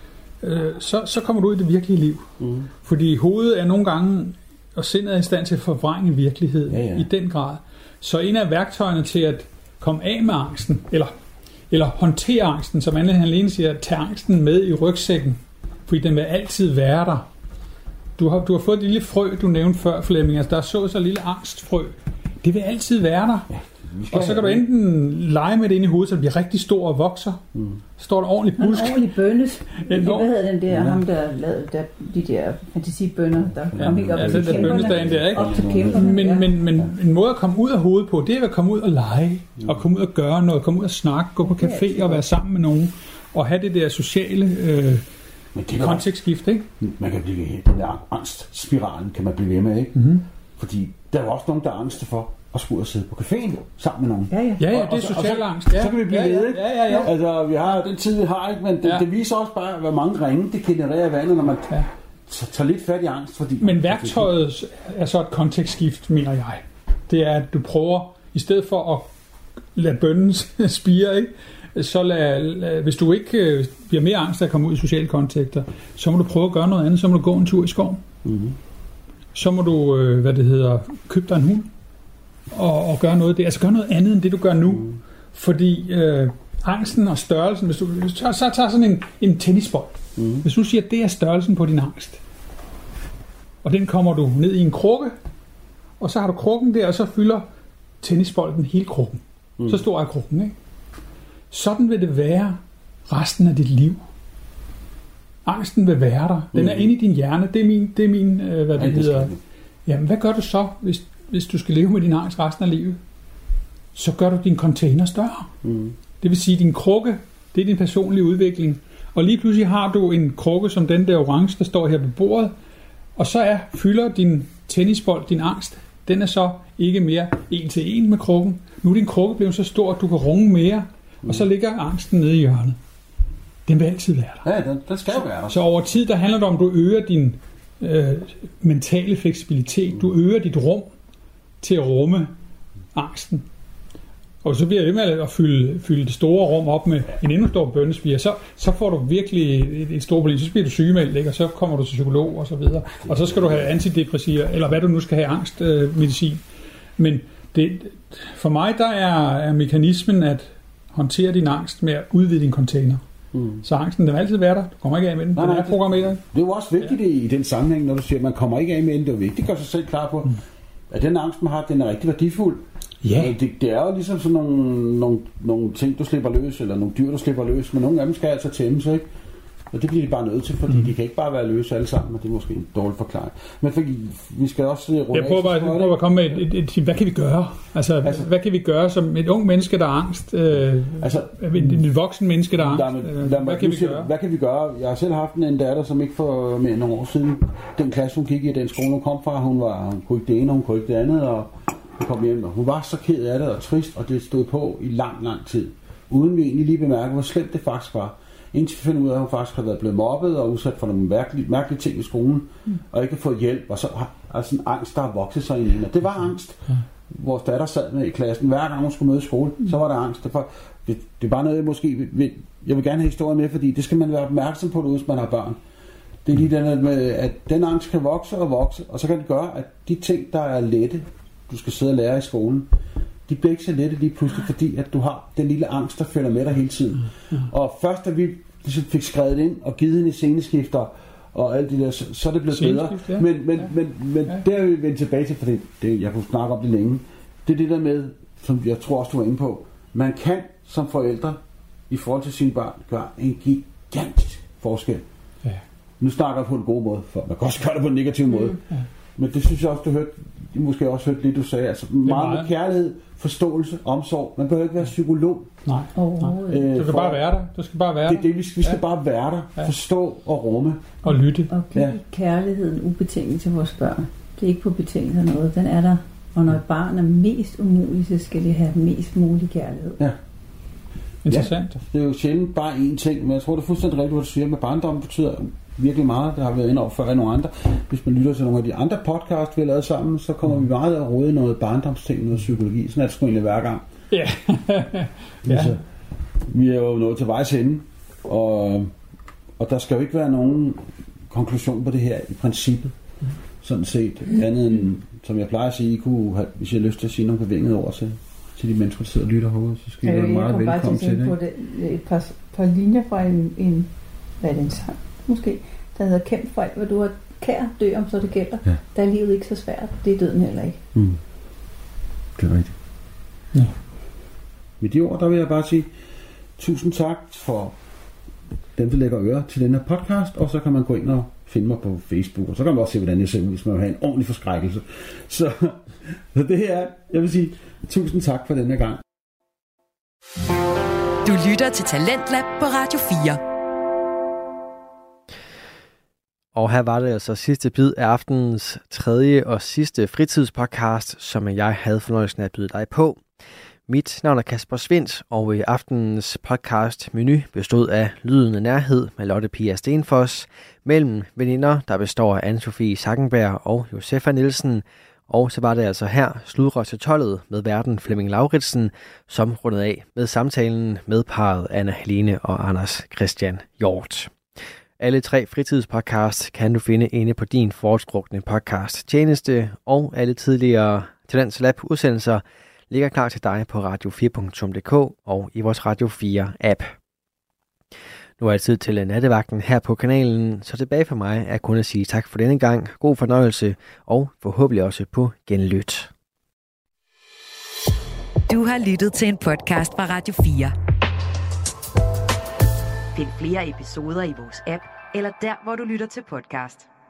F: øh, så, så kommer du ud i det virkelige liv. Mm. Fordi hovedet er nogle gange, og sindet er i stand til at forvrænge virkeligheden ja, ja. i den grad. Så en af værktøjerne til at komme af med angsten, eller, eller håndtere angsten, som Anne Helene siger, tage angsten med i rygsækken, fordi den vil altid være der. Du har, du har fået et lille frø, du nævnte før, Flemming, altså der er så så et lille angstfrø. Det vil altid være der. Ja, og så kan du enten lege med det ind i hovedet, så det bliver rigtig stor og vokser. Mm. Så står der ordentligt busk.
E: En ordentlig bønnes. Hvad hedder den der, ja. ham der lavede der, de der fantasibønner, der ja. kom helt op
F: ja,
E: til
F: kæmperne.
E: Bønnesdagen
F: der, ikke?
E: Op til kæmperne.
F: Men, men, men ja. en måde at komme ud af hovedet på, det er at komme ud og lege, mm. og komme ud og gøre noget, komme ud og snakke, gå på café og være sammen med nogen, og have det der sociale øh, kontekstskift, ikke?
D: Man kan blive den der angstspiralen, kan man blive ved med, ikke? Mm-hmm. Fordi der er også nogen, der er angst for at skulle ud og sidde på caféen sammen med nogen.
F: Ja, ja, ja, ja det er social angst.
D: Ja. Så kan vi blive
F: ja,
D: ved, ikke?
F: Ja, ja, ja.
D: Altså, vi har den tid, vi har, ikke? Men det, ja. det viser også bare, hvor mange ringe det genererer i vandet, når man ja. tager lidt fat i angst. Fordi
F: men værktøjet er så et kontekstskift, mener jeg. Det er, at du prøver, i stedet for at lade bønnen spire, ikke? Så lad, lad, hvis du ikke øh, bliver mere angst af at komme ud i sociale kontekster, så må du prøve at gøre noget andet. Så må du gå en tur i skoven. Mm-hmm. Så må du, øh, hvad det hedder, købe dig en hund og, og gøre noget af det. Altså gøre noget andet end det, du gør nu. Mm. Fordi øh, angsten og størrelsen, hvis du, hvis du så, så tager sådan en, en tennisbold. Mm. Hvis du siger, at det er størrelsen på din angst, og den kommer du ned i en krukke, og så har du krukken der, og så fylder tennisbolden hele krukken. Mm. Så stor er krukken, ikke? Sådan vil det være resten af dit liv. Angsten vil være der. Den er mm. inde i din hjerne. Det er min, det er min øh, hvad det, det hedder. Jamen, hvad gør du så, hvis, hvis du skal leve med din angst resten af livet? Så gør du din container større. Mm. Det vil sige, din krukke, det er din personlige udvikling. Og lige pludselig har du en krukke som den der orange, der står her på bordet, og så er, fylder din tennisbold, din angst, den er så ikke mere en til en med krukken. Nu er din krukke blevet så stor, at du kan runge mere, mm. og så ligger angsten nede i hjørnet. Den vil altid være der.
D: Ja, den, den skal jo være der.
F: Så over tid, der handler det om, at du øger din øh, mentale fleksibilitet. Mm. Du øger dit rum til at rumme angsten. Og så bliver det med at fylde, fylde det store rum op med en endnu stor bønnespiger, så, så får du virkelig et, et stort problem. Så bliver du sygemeldt, ikke? Og så kommer du til psykolog og så videre. Og så skal du have antidepressiver, eller hvad du nu skal have, angstmedicin. Øh, Men det, for mig, der er, er mekanismen at håndtere din angst med at udvide din container. Mm. Så angsten, den vil altid være der. Du kommer ikke af med den.
D: Nej,
F: den
D: nej,
F: er programmeret.
D: Det, det er jo også vigtigt ja. i den sammenhæng, når du siger, at man kommer ikke af med den. Det er jo vigtigt at gøre sig selv klar på, mm. at den angst, man har, den er rigtig værdifuld. Ja. Det, det er jo ligesom sådan nogle, nogle, nogle ting, du slipper løs, eller nogle dyr, du slipper løs, men nogle af dem skal altså tæmmes, ikke? Og det bliver de bare nødt til, fordi mm. de kan ikke bare være løse alle sammen, og det er måske en dårlig forklaring. Men fordi vi skal også runde
F: Jeg prøver bare, jeg prøver at komme med et, et, et, hvad kan vi gøre? Altså, altså, hvad kan vi gøre som et ung menneske, der er angst? Øh, altså, et, et voksen menneske, der er angst?
D: Lad, lad, hvad kan vi gøre? Hvad kan vi gøre? Jeg har selv haft en datter, som ikke for mere end nogle år siden, den klasse, hun gik i, den skole, hun kom fra, hun, var, hun kunne ikke det ene, hun kunne ikke det andet, og hun kom hjem, og hun var så ked af det og trist, og det stod på i lang, lang tid. Uden vi egentlig lige bemærke, hvor slemt det faktisk var. Indtil vi finder ud af, at hun faktisk har været blevet mobbet og udsat for nogle mærkelige, mærkelige ting i skolen, mm. og ikke har fået hjælp, og så har altså en angst, der har vokset sig ind i hende. Det var angst. Mm. Vores datter sad med i klassen, hver gang hun skulle møde i skole, mm. så var der angst. Det, var, det, det er bare noget, jeg måske vil, jeg vil gerne have historien med, fordi det skal man være opmærksom på, hvis man har børn. Det er lige den med, at den angst kan vokse og vokse, og så kan det gøre, at de ting, der er lette, du skal sidde og lære i skolen, de bliver ikke så lette lige pludselig, fordi at du har den lille angst, der følger med dig hele tiden. Mm. Og først da vi fik skrevet ind og givet hende sceneskifter og alt det der, så, så er det blevet bedre. Ja. Men, men, ja. men, men ja. der er vi vendt tilbage til, for det, det, jeg kunne snakke om det længe, det er det der med, som jeg tror også, du var inde på, man kan som forældre i forhold til sine børn gøre en gigantisk forskel. Ja. Nu snakker jeg på en god måde, for man kan også gøre det på en negativ mm. måde. Ja. Men det synes jeg også, du hørte, måske også hørte det, du sagde. Altså meget med kærlighed, forståelse, omsorg. Man behøver ikke være psykolog.
F: Nej, nej. Øh, du skal bare være der. Du skal bare være
D: det, det, vi, vi skal ja. bare være der, ja. forstå og rumme.
F: Og lytte.
E: Og give ja. kærligheden ubetinget til vores børn. Det er ikke på betinget af noget. Den er der. Og når et barn er mest umuligt, så skal det have mest mulig kærlighed.
D: Ja.
F: Interessant.
D: Ja, det er jo sjældent bare én ting, men jeg tror, det er fuldstændig rigtigt, hvad du siger. Med barndom betyder virkelig meget. Det har vi været inde over før i nogle andre. Hvis man lytter til nogle af de andre podcasts, vi har lavet sammen, så kommer mm. vi meget at rode noget barndomsting, noget psykologi. Sådan er det sgu egentlig hver gang.
F: Ja. ja.
D: Altså, vi er jo nået til vejs ende, og, og der skal jo ikke være nogen konklusion på det her i princippet. Mm. Sådan set. Andet end, som jeg plejer at sige, I kunne have, hvis jeg har lyst til at sige nogle forvingede ord til, til de mennesker, der sidder og lytter herude, så skal I være meget velkommen til det.
E: På det. Et par, par linjer fra en, en, hvad er det, en sang, måske, der hedder kæmp for alt, hvad du har kær, dø om, så det gælder. Ja. Der er livet ikke så svært, det er døden heller ikke.
D: Mm. Det er rigtigt. Ja. Med de ord, der vil jeg bare sige tusind tak for dem, der lægger øre til denne podcast, og så kan man gå ind og finde mig på Facebook, og så kan man også se, hvordan jeg ser ud, hvis man vil have en ordentlig forskrækkelse. Så, så det her, jeg vil sige tusind tak for denne gang.
B: Du lytter til Talentlab på Radio fire.
C: Og her var det altså sidste bid af aftenens tredje og sidste fritidspodcast, som jeg havde fornøjelsen af at byde dig på. Mit navn er Kasper Svindt, og i aftenens podcast menu bestod af Lydende Nærhed med Lotte Pia Stenfoss, mellem veninder, der består af Anne-Sophie Sackenberg og Josefa Nielsen, og så var det altså her sludre til tolvet med værten Flemming Lauritsen, som rundede af med samtalen med parret Anna Helene og Anders Christian Hjort. Alle tre fritidspodcasts kan du finde inde på din foretrukne podcast tjeneste, og alle tidligere Talentlab udsendelser ligger klar til dig på radio fire punktum d k og i vores Radio fire app. Nu er det tid til nattevagten her på kanalen, så tilbage for mig er kun at sige tak for denne gang, god fornøjelse og forhåbentlig også på genlyt.
B: Du har lyttet til en podcast fra Radio fire. Find flere episoder i vores app, eller der, hvor du lytter til podcast.